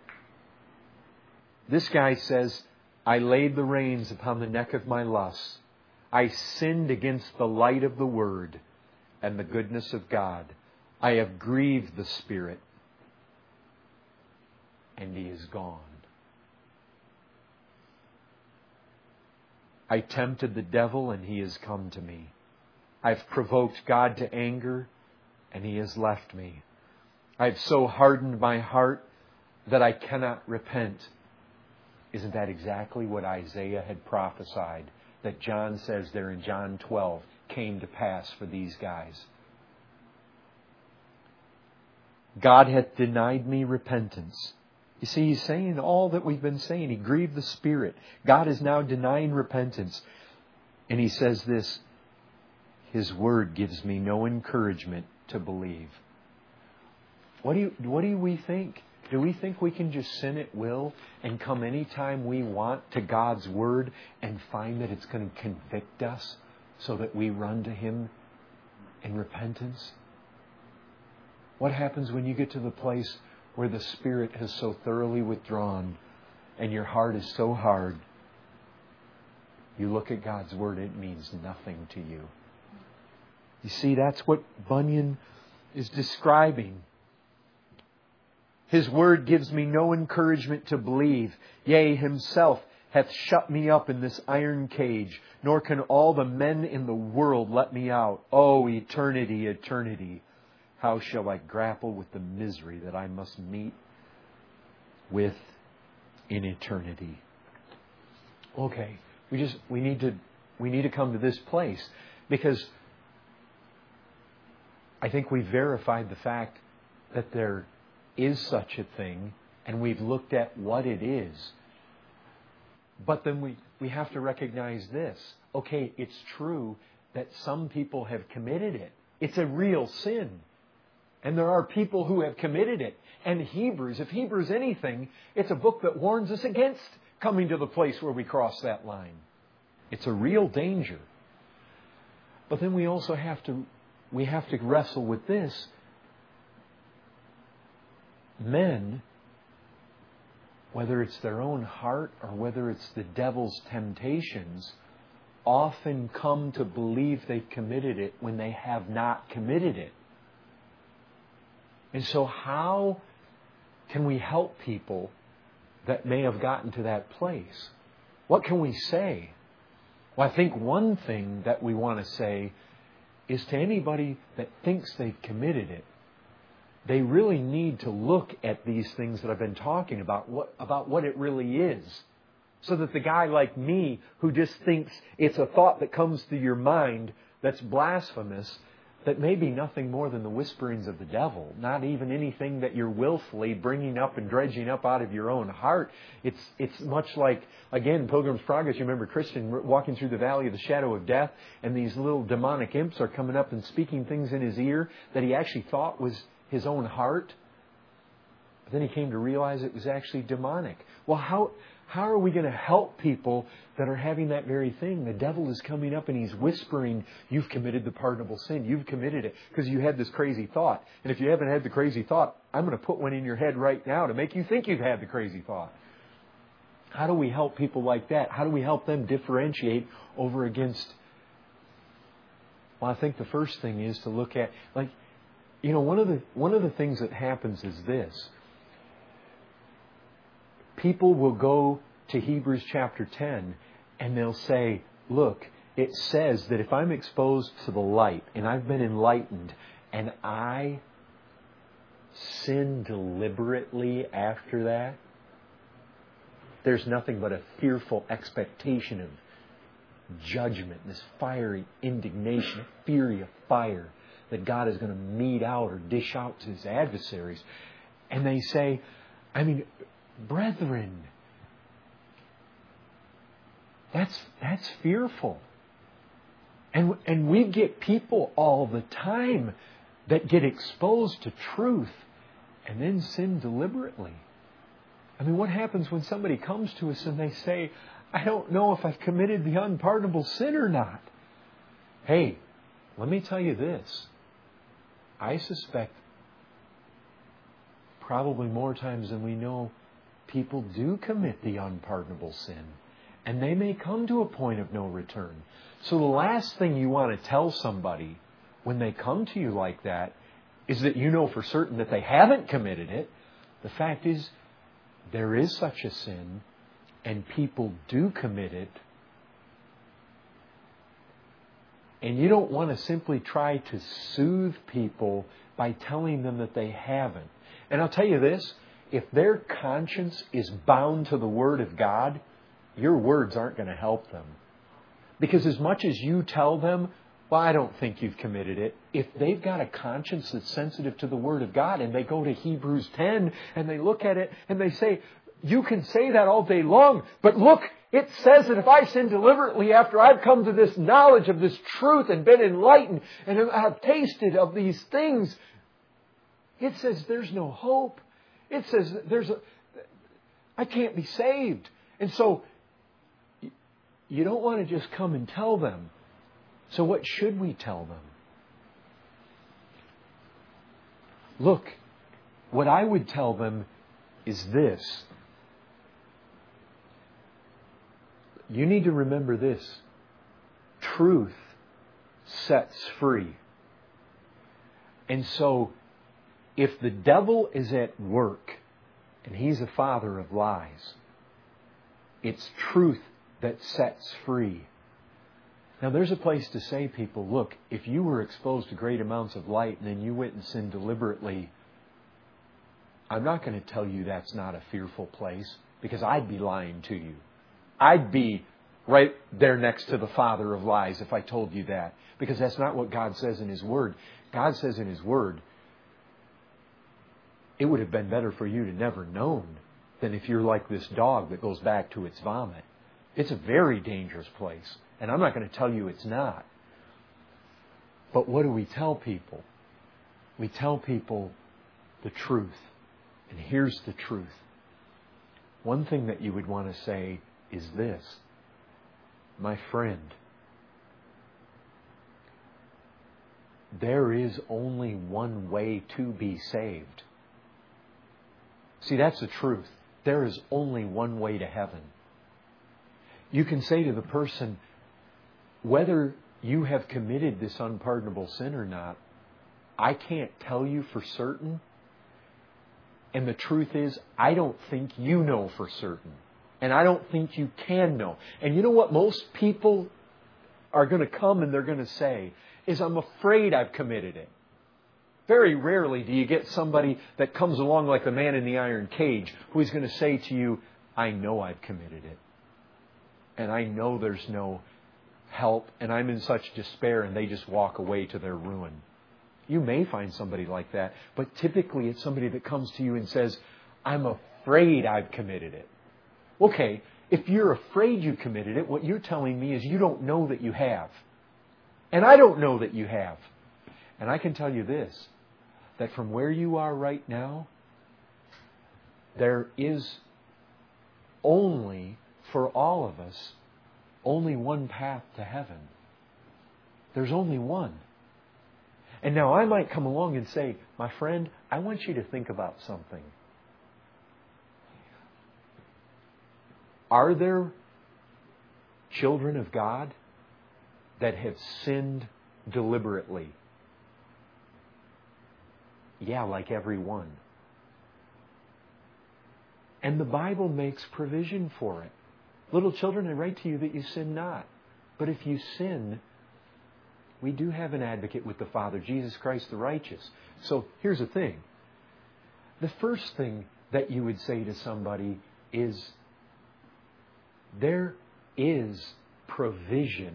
This guy says, I laid the reins upon the neck of my lust. I sinned against the light of the Word and the goodness of God. I have grieved the Spirit. And He is gone. I tempted the devil and he has come to me. I've provoked God to anger and He has left me. I've so hardened my heart that I cannot repent. Isn't that exactly what Isaiah had prophesied? That John says there in John twelve came to pass for these guys. God hath denied me repentance. You see, He's saying all that we've been saying. He grieved the Spirit. God is now denying repentance. And He says this, His Word gives me no encouragement to believe. What do you, what do we think? Do we think we can just sin at will and come anytime we want to God's Word and find that it's going to convict us so that we run to Him in repentance? What happens when you get to the place where the Spirit has so thoroughly withdrawn and your heart is so hard? You look at God's Word, it means nothing to you. You see, that's what Bunyan is describing. His Word gives me no encouragement to believe. Yea, Himself hath shut me up in this iron cage, nor can all the men in the world let me out. O eternity, eternity, how shall I grapple with the misery that I must meet with in eternity? Okay, we just we need to we need to come to this place, because I think we verified the fact that there is such a thing, and we've looked at what it is. But then we, we have to recognize this. Okay, it's true that some people have committed it. It's a real sin. And there are people who have committed it. And Hebrews, if Hebrews anything, it's a book that warns us against coming to the place where we cross that line. It's a real danger. But then we also have to we have to wrestle with this. Men, whether it's their own heart or whether it's the devil's temptations, often come to believe they've committed it when they have not committed it. And so how can we help people that may have gotten to that place? What can we say? Well, I think one thing that we want to say is to anybody that thinks they've committed it, they really need to look at these things that I've been talking about, what, about what it really is. So that the guy like me who just thinks it's a thought that comes to your mind that's blasphemous, that may be nothing more than the whisperings of the devil, not even anything that you're willfully bringing up and dredging up out of your own heart. It's it's much like, again, Pilgrim's Progress. You remember Christian walking through the valley of the shadow of death, and these little demonic imps are coming up and speaking things in his ear that he actually thought was his own heart. But then he came to realize it was actually demonic. Well, how how are we going to help people that are having that very thing? The devil is coming up and he's whispering, you've committed the pardonable sin. You've committed it because you had this crazy thought. And if you haven't had the crazy thought, I'm going to put one in your head right now to make you think you've had the crazy thought. How do we help people like that? How do we help them differentiate over against? Well, I think the first thing is to look at, like, you know, one of the one of the things that happens is this. People will go to Hebrews chapter ten and they'll say, look, it says that if I'm exposed to the light and I've been enlightened and I sin deliberately after that, there's nothing but a fearful expectation of judgment, this fiery indignation, a fury of fire that God is going to mete out or dish out to His adversaries. And they say, I mean, brethren, that's that's fearful. And and we get people all the time that get exposed to truth and then sin deliberately. I mean, what happens when somebody comes to us and they say, I don't know if I've committed the unpardonable sin or not? Hey, let me tell you this. I suspect probably more times than we know, people do commit the unpardonable sin. And they may come to a point of no return. So the last thing you want to tell somebody when they come to you like that is that you know for certain that they haven't committed it. The fact is, there is such a sin, and people do commit it. And you don't want to simply try to soothe people by telling them that they haven't. And I'll tell you this, if their conscience is bound to the Word of God, your words aren't going to help them. Because as much as you tell them, Well, I don't think you've committed it. If they've got a conscience that's sensitive to the Word of God and they go to Hebrews ten and they look at it and they say, you can say that all day long, but look, it says that if I sin deliberately after I've come to this knowledge of this truth and been enlightened and have tasted of these things, it says there's no hope. It says there's a, I can't be saved. And so you don't want to just come and tell them. So what should we tell them? Look, what I would tell them is this. You need to remember this. Truth sets free. And so, if the devil is at work, and he's a father of lies, it's truth that sets free. Now, there's a place to say, people, look, if you were exposed to great amounts of light and then you went and sinned deliberately, I'm not going to tell you that's not a fearful place, because I'd be lying to you. I'd be right there next to the father of lies if I told you that, because that's not what God says in His Word. God says in His Word, it would have been better for you to never known than if you're like this dog that goes back to its vomit. It's a very dangerous place. And I'm not going to tell you it's not. But what do we tell people? We tell people the truth. And here's the truth. One thing that you would want to say is this. My friend, there is only one way to be saved. See, that's the truth. There is only one way to heaven. You can say to the person, whether you have committed this unpardonable sin or not, I can't tell you for certain. And the truth is, I don't think you know for certain. And I don't think you can know. And you know what most people are going to come and they're going to say is, I'm afraid I've committed it. Very rarely do you get somebody that comes along like the man in the iron cage who is going to say to you, I know I've committed it. And I know there's no help, and I'm in such despair, and they just walk away to their ruin. You may find somebody like that, but typically it's somebody that comes to you and says, I'm afraid I've committed it. Okay, if you're afraid you committed it, what you're telling me is you don't know that you have. And I don't know that you have. And I can tell you this, that from where you are right now, there is only, for all of us, only one path to heaven. There's only one. And now I might come along and say, my friend, I want you to think about something. Are there children of God that have sinned deliberately? Yeah, like every one. And the Bible makes provision for it. Little children, I write to you that you sin not. But if you sin, we do have an advocate with the Father, Jesus Christ the righteous. So here's the thing. The first thing that you would say to somebody is, there is provision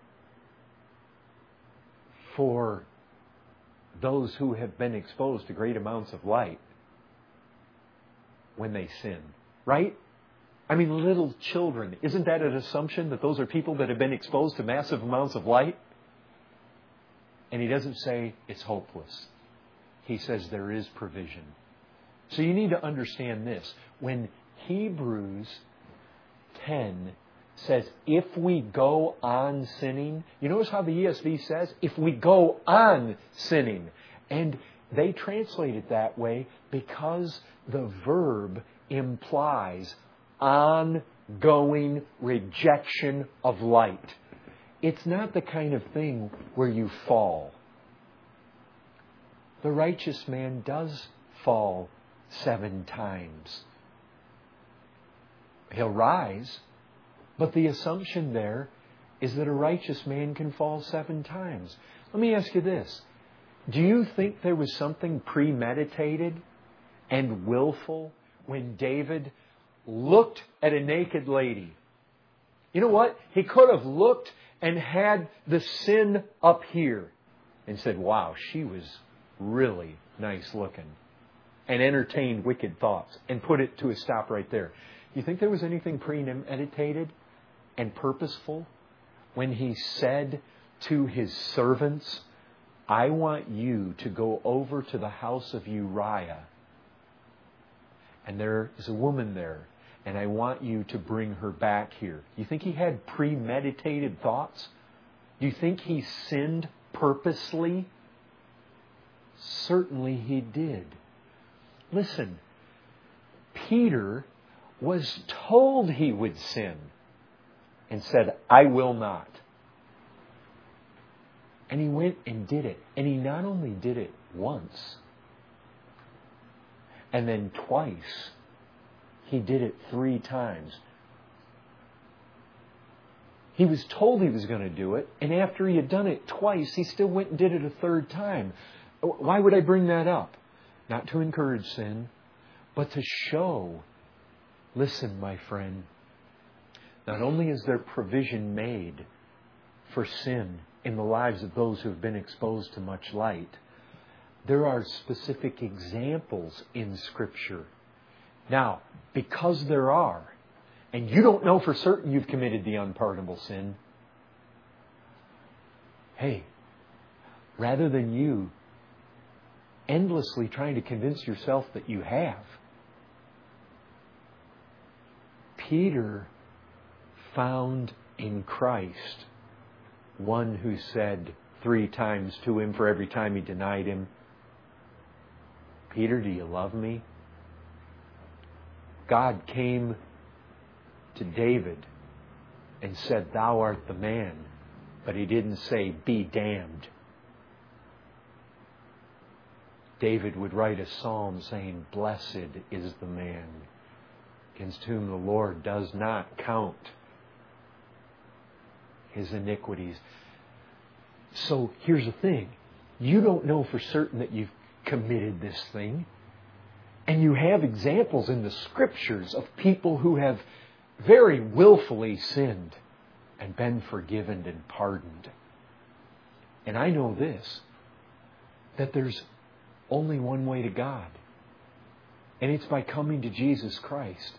for those who have been exposed to great amounts of light when they sin. Right? I mean, little children. Isn't that an assumption that those are people that have been exposed to massive amounts of light? And He doesn't say it's hopeless. He says there is provision. So you need to understand this. When Hebrews ten says, if we go on sinning, you notice how the E S V says, if we go on sinning. And they translate it that way because the verb implies ongoing rejection of light. It's not the kind of thing where you fall. The righteous man does fall seven times. He'll rise, but the assumption there is that a righteous man can fall seven times. Let me ask you this. Do you think there was something premeditated and willful when David looked at a naked lady? You know what? He could have looked and had the sin up here and said, wow, she was really nice looking, and entertained wicked thoughts and put it to a stop right there. You think there was anything premeditated and purposeful when he said to his servants, I want you to go over to the house of Uriah, and there is a woman there, and I want you to bring her back here. You think he had premeditated thoughts? Do you think he sinned purposely? Certainly he did. Listen, Peter was told he would sin and said, I will not. And he went and did it. And he not only did it once, and then twice, he did it three times. He was told he was going to do it, and after he had done it twice, he still went and did it a third time. Why would I bring that up? Not to encourage sin, but to show, listen, my friend, not only is there provision made for sin in the lives of those who have been exposed to much light, there are specific examples in Scripture. Now, because there are, and you don't know for certain you've committed the unpardonable sin, hey, rather than you endlessly trying to convince yourself that you have, Peter found in Christ one who said three times to him for every time he denied him, Peter, do you love me? God came to David and said, thou art the man. But he didn't say, be damned. David would write a psalm saying, blessed is the man against whom the Lord does not count his iniquities. So here's the thing. You don't know for certain that you've committed this thing. And you have examples in the Scriptures of people who have very willfully sinned and been forgiven and pardoned. And I know this, that there's only one way to God. And it's by coming to Jesus Christ.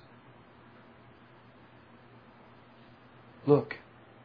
Look,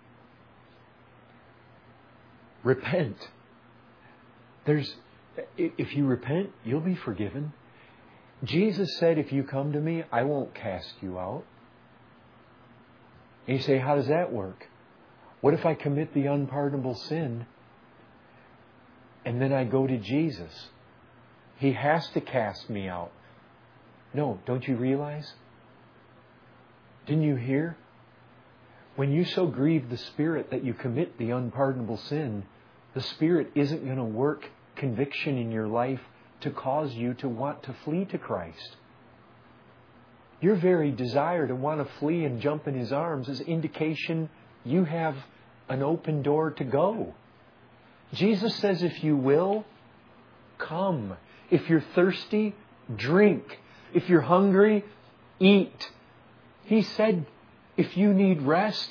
repent. There's, if you repent, you'll be forgiven. Jesus said, if you come to me, I won't cast you out. And you say, how does that work? What if I commit the unpardonable sin and then I go to Jesus? He has to cast me out. No, don't you realize? Didn't you hear? When you so grieve the Spirit that you commit the unpardonable sin, the Spirit isn't going to work conviction in your life to cause you to want to flee to Christ. Your very desire to want to flee and jump in His arms is indication you have an open door to go. Jesus says, if you will, come. If you're thirsty, drink. If you're hungry, eat. He said, if you need rest,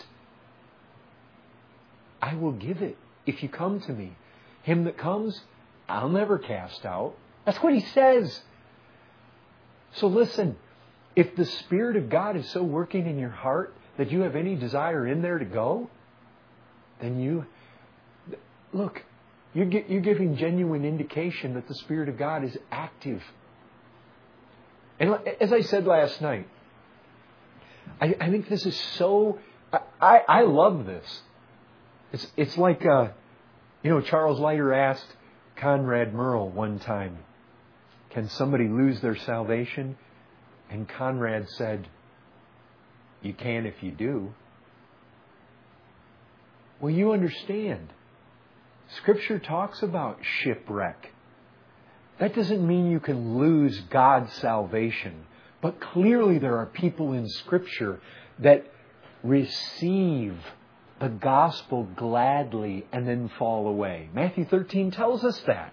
I will give it if you come to me. Him that comes, I'll never cast out. That's what He says. So listen, if the Spirit of God is so working in your heart that you have any desire in there to go, then you, look, you're, you're giving genuine indication that the Spirit of God is active. And as I said last night, I, I think this is so, I, I love this. It's, it's like, uh, you know, Charles Leiter asked Conrad Merle one time, can somebody lose their salvation? And Conrad said, you can if you do. Well, you understand. Scripture talks about shipwreck. That doesn't mean you can lose God's salvation. But clearly there are people in Scripture that receive the gospel gladly and then fall away. Matthew thirteen tells us that.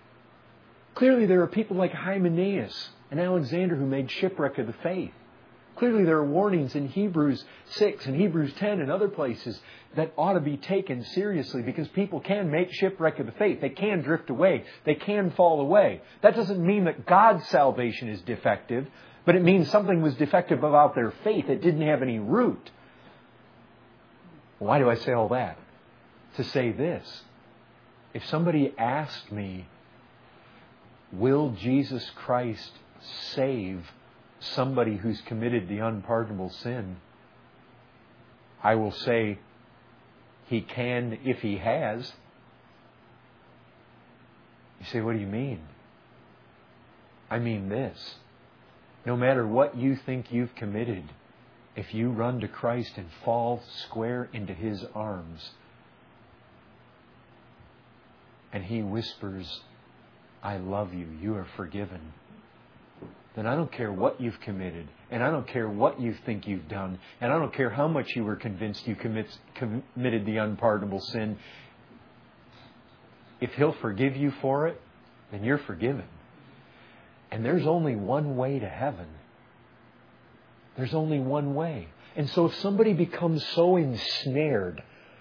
Clearly there are people like Hymenaeus and Alexander who made shipwreck of the faith. Clearly there are warnings in Hebrews six and Hebrews ten and other places that ought to be taken seriously, because people can make shipwreck of the faith. They can drift away. They can fall away. That doesn't mean that God's salvation is defective, but it means something was defective about their faith. It didn't have any root. Why do I say all that? To say this. If somebody asked me, will Jesus Christ save somebody who's committed the unpardonable sin? I will say, He can if He has. You say, what do you mean? I mean this. No matter what you think you've committed, if you run to Christ and fall square into His arms, and He whispers, I love you, you are forgiven, then I don't care what you've committed, and I don't care what you think you've done, and I don't care how much you were convinced you commit, committed the unpardonable sin. If He'll forgive you for it, then you're forgiven. And there's only one way to heaven. There's only one way. And so if somebody becomes so ensnared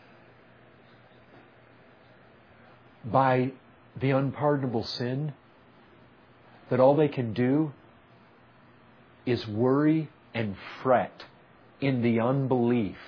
by the unpardonable sin that all they can do is worry and fret in the unbelief,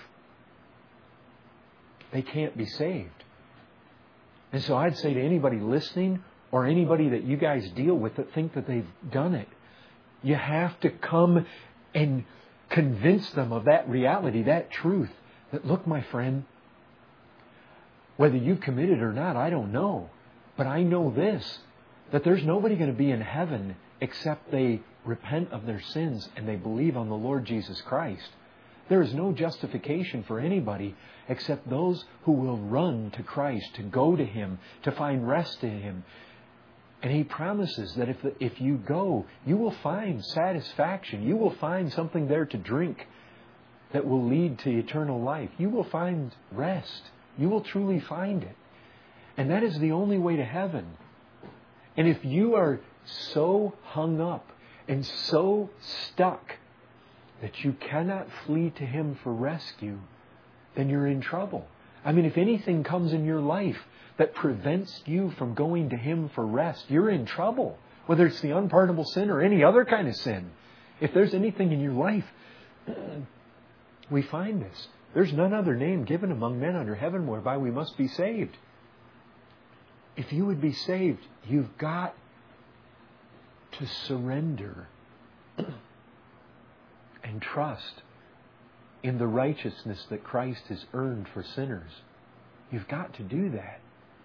they can't be saved. And so I'd say to anybody listening, or anybody that you guys deal with that think that they've done it, you have to come and convince them of that reality, that truth, that look, my friend, whether you've committed or not, I don't know. But I know this, that there's nobody going to be in heaven except they repent of their sins and they believe on the Lord Jesus Christ. There is no justification for anybody except those who will run to Christ, to go to Him, to find rest in Him. And He promises that if, if you go, you will find satisfaction. You will find something there to drink that will lead to eternal life. You will find rest. You will truly find it. And that is the only way to heaven. And if you are so hung up and so stuck that you cannot flee to Him for rescue, then you're in trouble. I mean, if anything comes in your life that prevents you from going to Him for rest, you're in trouble. Whether it's the unpardonable sin or any other kind of sin. If there's anything in your life, we find this. There's none other name given among men under heaven whereby we must be saved. If you would be saved, you've got to surrender and trust in the righteousness that Christ has earned for sinners. You've got to do that.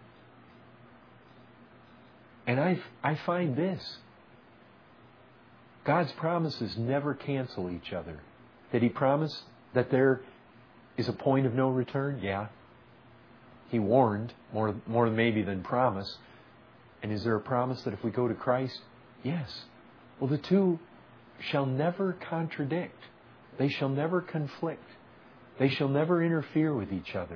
And I I find this. God's promises never cancel each other. Did He promise that there is a point of no return? Yeah. He warned, more, more maybe than promise. And is there a promise that if we go to Christ? Yes. Well, the two shall never contradict. They shall never conflict. They shall never interfere with each other.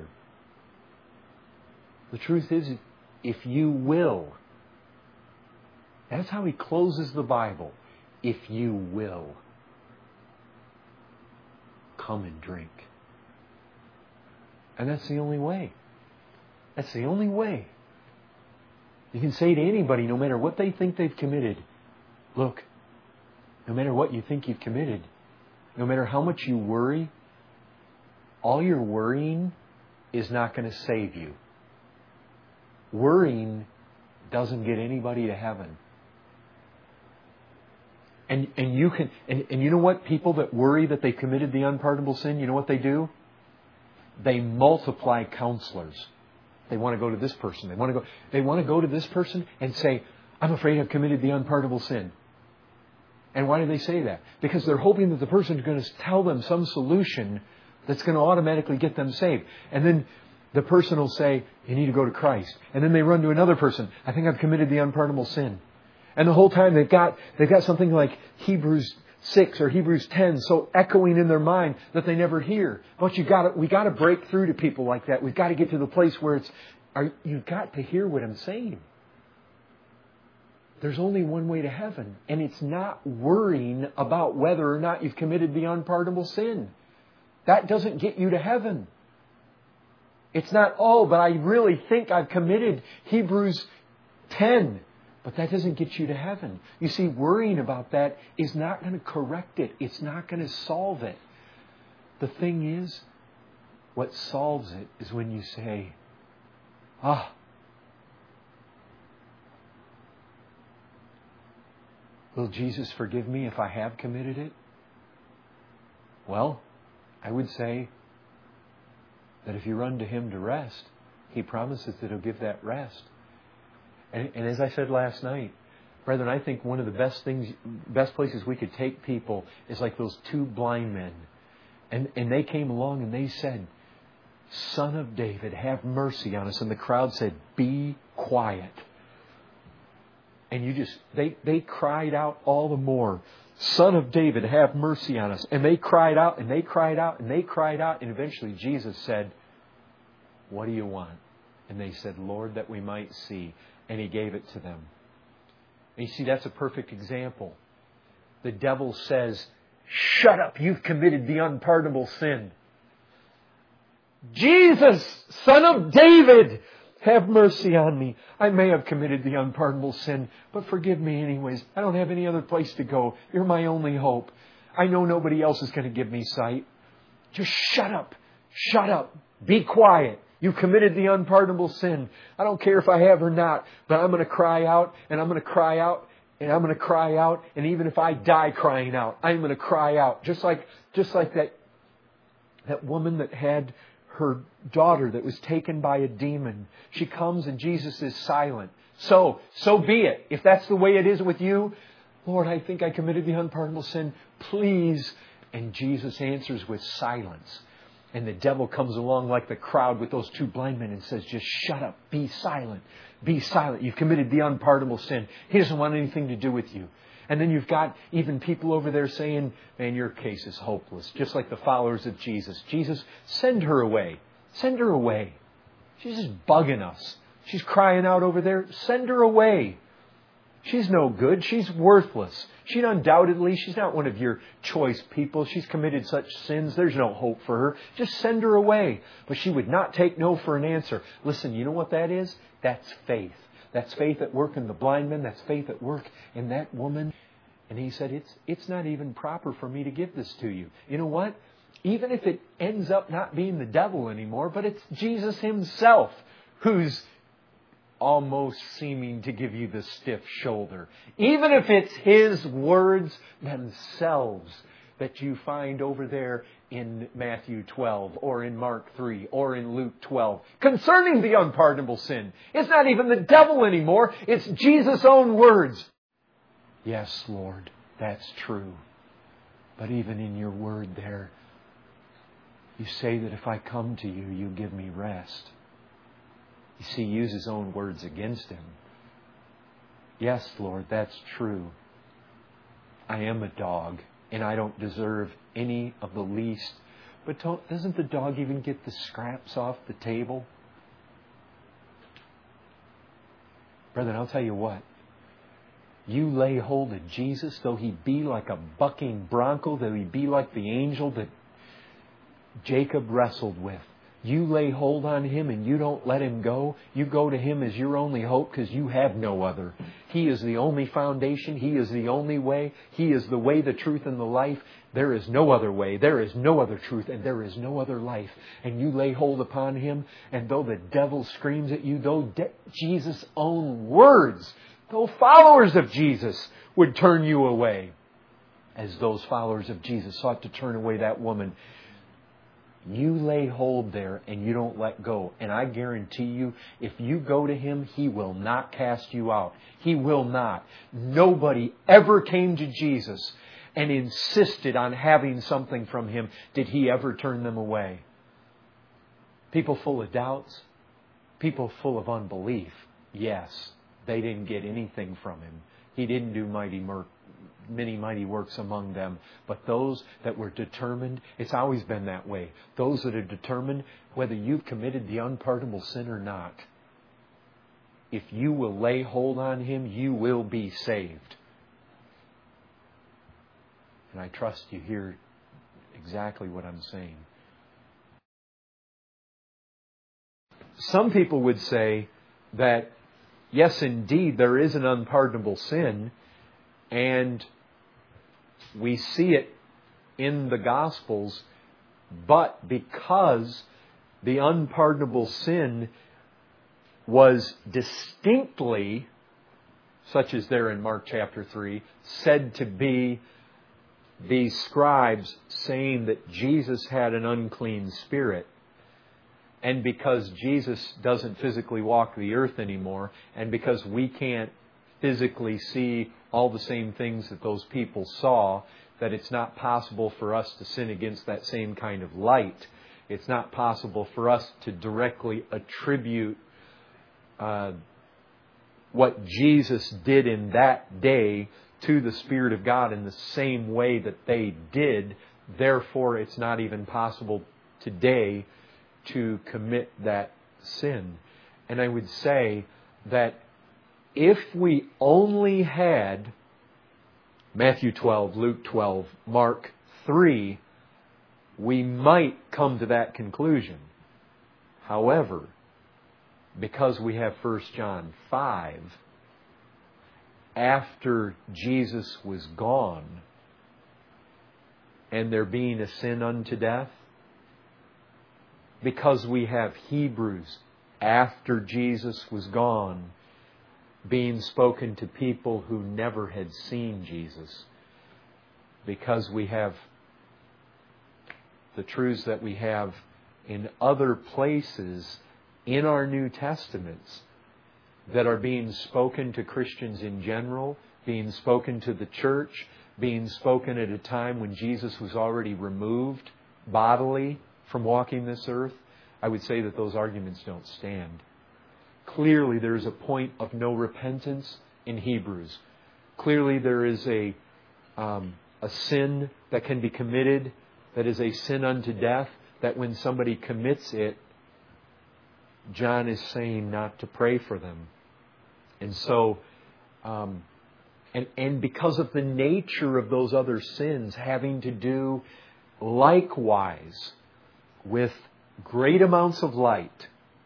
The truth is, if you will, that's how He closes the Bible. If you will, come and drink. And that's the only way. That's the only way. You can say to anybody, no matter what they think they've committed, look, no matter what you think you've committed, no matter how much you worry, all your worrying is not going to save you. Worrying doesn't get anybody to heaven. And and you can and, and you know what? People that worry that they committed the unpardonable sin, you know what they do? They multiply counselors. They want to go to this person. They want to go. They want to go to this person and say, "I'm afraid I've committed the unpardonable sin." And why do they say that? Because they're hoping that the person is going to tell them some solution that's going to automatically get them saved. And then the person will say, "You need to go to Christ." And then they run to another person. "I think I've committed the unpardonable sin." And the whole time they've got they've got something like Hebrews six or Hebrews ten so echoing in their mind that they never hear. But you got we got to break through to people like that. We've got to get to the place where it's are, you've got to hear what I'm saying. there's only one way to heaven. And it's not worrying about whether or not you've committed the unpardonable sin. That doesn't get you to heaven. It's not, oh, but I really think I've committed Hebrews ten. But that doesn't get you to heaven. You see, worrying about that is not going to correct it. It's not going to solve it. The thing is, what solves it is when you say, ah, will Jesus forgive me if I have committed it? Well, I would say that if you run to Him to rest, He promises that He'll give that rest. And, and as I said last night, brethren, I think one of the best things, best places we could take people is like those two blind men. And, and they came along and they said, Son of David, have mercy on us. And the crowd said, be quiet. And you just, they, they cried out all the more, Son of David, have mercy on us. And they cried out and they cried out and they cried out. And eventually Jesus said, what do you want? And they said, Lord, that we might see. And He gave it to them. And you see, that's a perfect example. The devil says, shut up, you've committed the unpardonable sin. Jesus, Son of David, have mercy on me. I may have committed the unpardonable sin, but forgive me anyways. I don't have any other place to go. You're my only hope. I know nobody else is going to give me sight. Just shut up. Shut up. Be quiet. You committed the unpardonable sin. I don't care if I have or not, but I'm going to cry out, and I'm going to cry out, and I'm going to cry out, and even if I die crying out, I'm going to cry out. Just like, just like that, that woman that had her daughter that was taken by a demon. She comes and Jesus is silent. So, so be it. If that's the way it is with you, Lord, I think I committed the unpardonable sin. Please. And Jesus answers with silence. And the devil comes along like the crowd with those two blind men and says, just shut up. Be silent. Be silent. You've committed the unpardonable sin. He doesn't want anything to do with you. And then you've got even people over there saying, man, your case is hopeless. Just like the followers of Jesus. Jesus, send her away. Send her away. She's just bugging us. She's crying out over there. Send her away. She's no good. She's worthless. She undoubtedly, she's not one of your choice people. She's committed such sins. There's no hope for her. Just send her away. But she would not take no for an answer. Listen, you know what that is? That's faith. That's faith at work in the blind man. That's faith at work in that woman. And He said, it's, it's not even proper for me to give this to you. You know what? Even if it ends up not being the devil anymore, but it's Jesus Himself who's almost seeming to give you the stiff shoulder. Even if it's His words themselves that you find over there in Matthew twelve or in Mark three or in Luke twelve concerning the unpardonable sin. It's not even the devil anymore. It's Jesus' own words. Yes, Lord, that's true. But even in your word there, you say that if I come to you, you give me rest. You see, He used His own words against Him. Yes, Lord, that's true. I am a dog, and I don't deserve any of the least. But don't, doesn't the dog even get the scraps off the table? Brethren, I'll tell you what. You lay hold of Jesus, though He be like a bucking bronco, though He be like the angel that Jacob wrestled with. You lay hold on Him and you don't let Him go. You go to Him as your only hope because you have no other. He is the only foundation. He is the only way. He is the way, the truth, and the life. There is no other way. There is no other truth. And there is no other life. And you lay hold upon Him. And though the devil screams at you, though de- Jesus' own words, though followers of Jesus would turn you away, as those followers of Jesus sought to turn away that woman, you lay hold there and you don't let go. And I guarantee you, if you go to Him, He will not cast you out. He will not. Nobody ever came to Jesus and insisted on having something from Him. Did He ever turn them away? People full of doubts, people full of unbelief, yes, they didn't get anything from Him. He didn't do mighty mur- many mighty works among them. But those that were determined, it's always been that way. Those that are determined, whether you've committed the unpardonable sin or not, if you will lay hold on Him, you will be saved. And I trust you hear exactly what I'm saying. Some people would say that, yes, indeed, there is an unpardonable sin, and we see it in the Gospels, but because the unpardonable sin was distinctly, such as there in Mark chapter three, said to be these scribes saying that Jesus had an unclean spirit, and because Jesus doesn't physically walk the earth anymore, and because we can't physically see all the same things that those people saw, that it's not possible for us to sin against that same kind of light. It's not possible for us to directly attribute uh, what Jesus did in that day to the Spirit of God in the same way that they did. Therefore, it's not even possible today to commit that sin. And I would say that if we only had Matthew twelve, Luke twelve, Mark three, we might come to that conclusion. However, because we have First John five, after Jesus was gone, and there being a sin unto death, because we have Hebrews after Jesus was gone, being spoken to people who never had seen Jesus, because we have the truths that we have in other places in our New Testaments that are being spoken to Christians in general, being spoken to the church, being spoken at a time when Jesus was already removed bodily from walking this earth, I would say that those arguments don't stand. Clearly, there is a point of no repentance in Hebrews. Clearly, there is a um, a sin that can be committed that is a sin unto death, that when somebody commits it, John is saying not to pray for them. And so, um, and, and because of the nature of those other sins having to do likewise with great amounts of light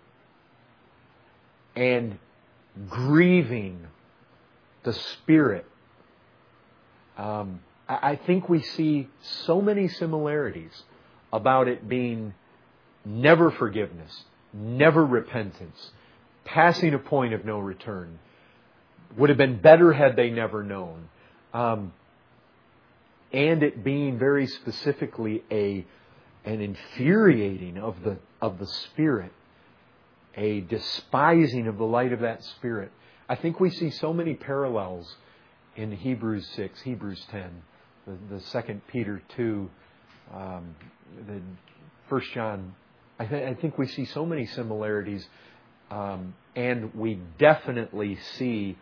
and grieving the Spirit, um, I think we see so many similarities about it being never forgiveness, never repentance, passing a point of no return. Would have been better had they never known. Um, and it being very specifically a an infuriating of the of the Spirit, a despising of the light of that Spirit. I think we see so many parallels in Hebrews six, Hebrews ten, the, the Second Peter two, um, the First John. I, th- I think we see so many similarities, um, and we definitely see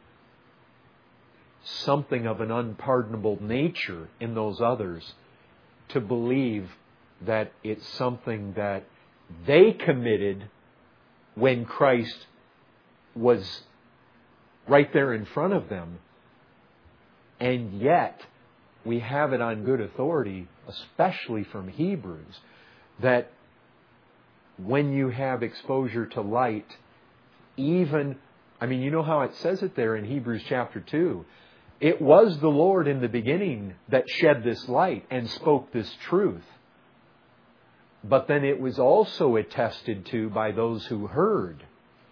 something of an unpardonable nature in those others to believe that it's something that they committed when Christ was right there in front of them. And yet, we have it on good authority, especially from Hebrews, that when you have exposure to light, even, I mean, you know how it says it there in Hebrews chapter two. It was the Lord in the beginning that shed this light and spoke this truth. But then it was also attested to by those who heard.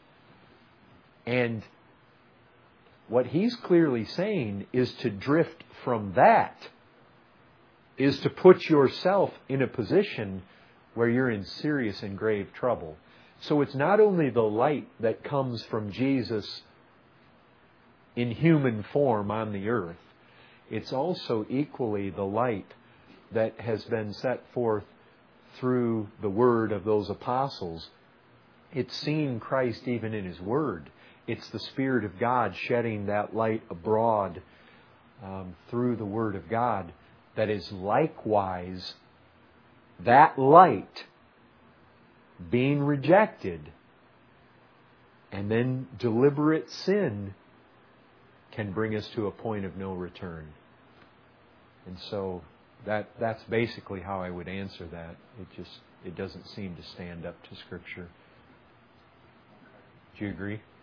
And what he's clearly saying is to drift from that, is to put yourself in a position where you're in serious and grave trouble. So it's not only the light that comes from Jesus in human form on the earth, it's also equally the light that has been set forth through the word of those apostles. It's seeing Christ even in His Word. It's the Spirit of God shedding that light abroad um, through the Word of God that is likewise that light being rejected And then deliberate sin can bring us to a point of no return. And so that that's basically how I would answer that. It just it doesn't seem to stand up to Scripture. Do you agree?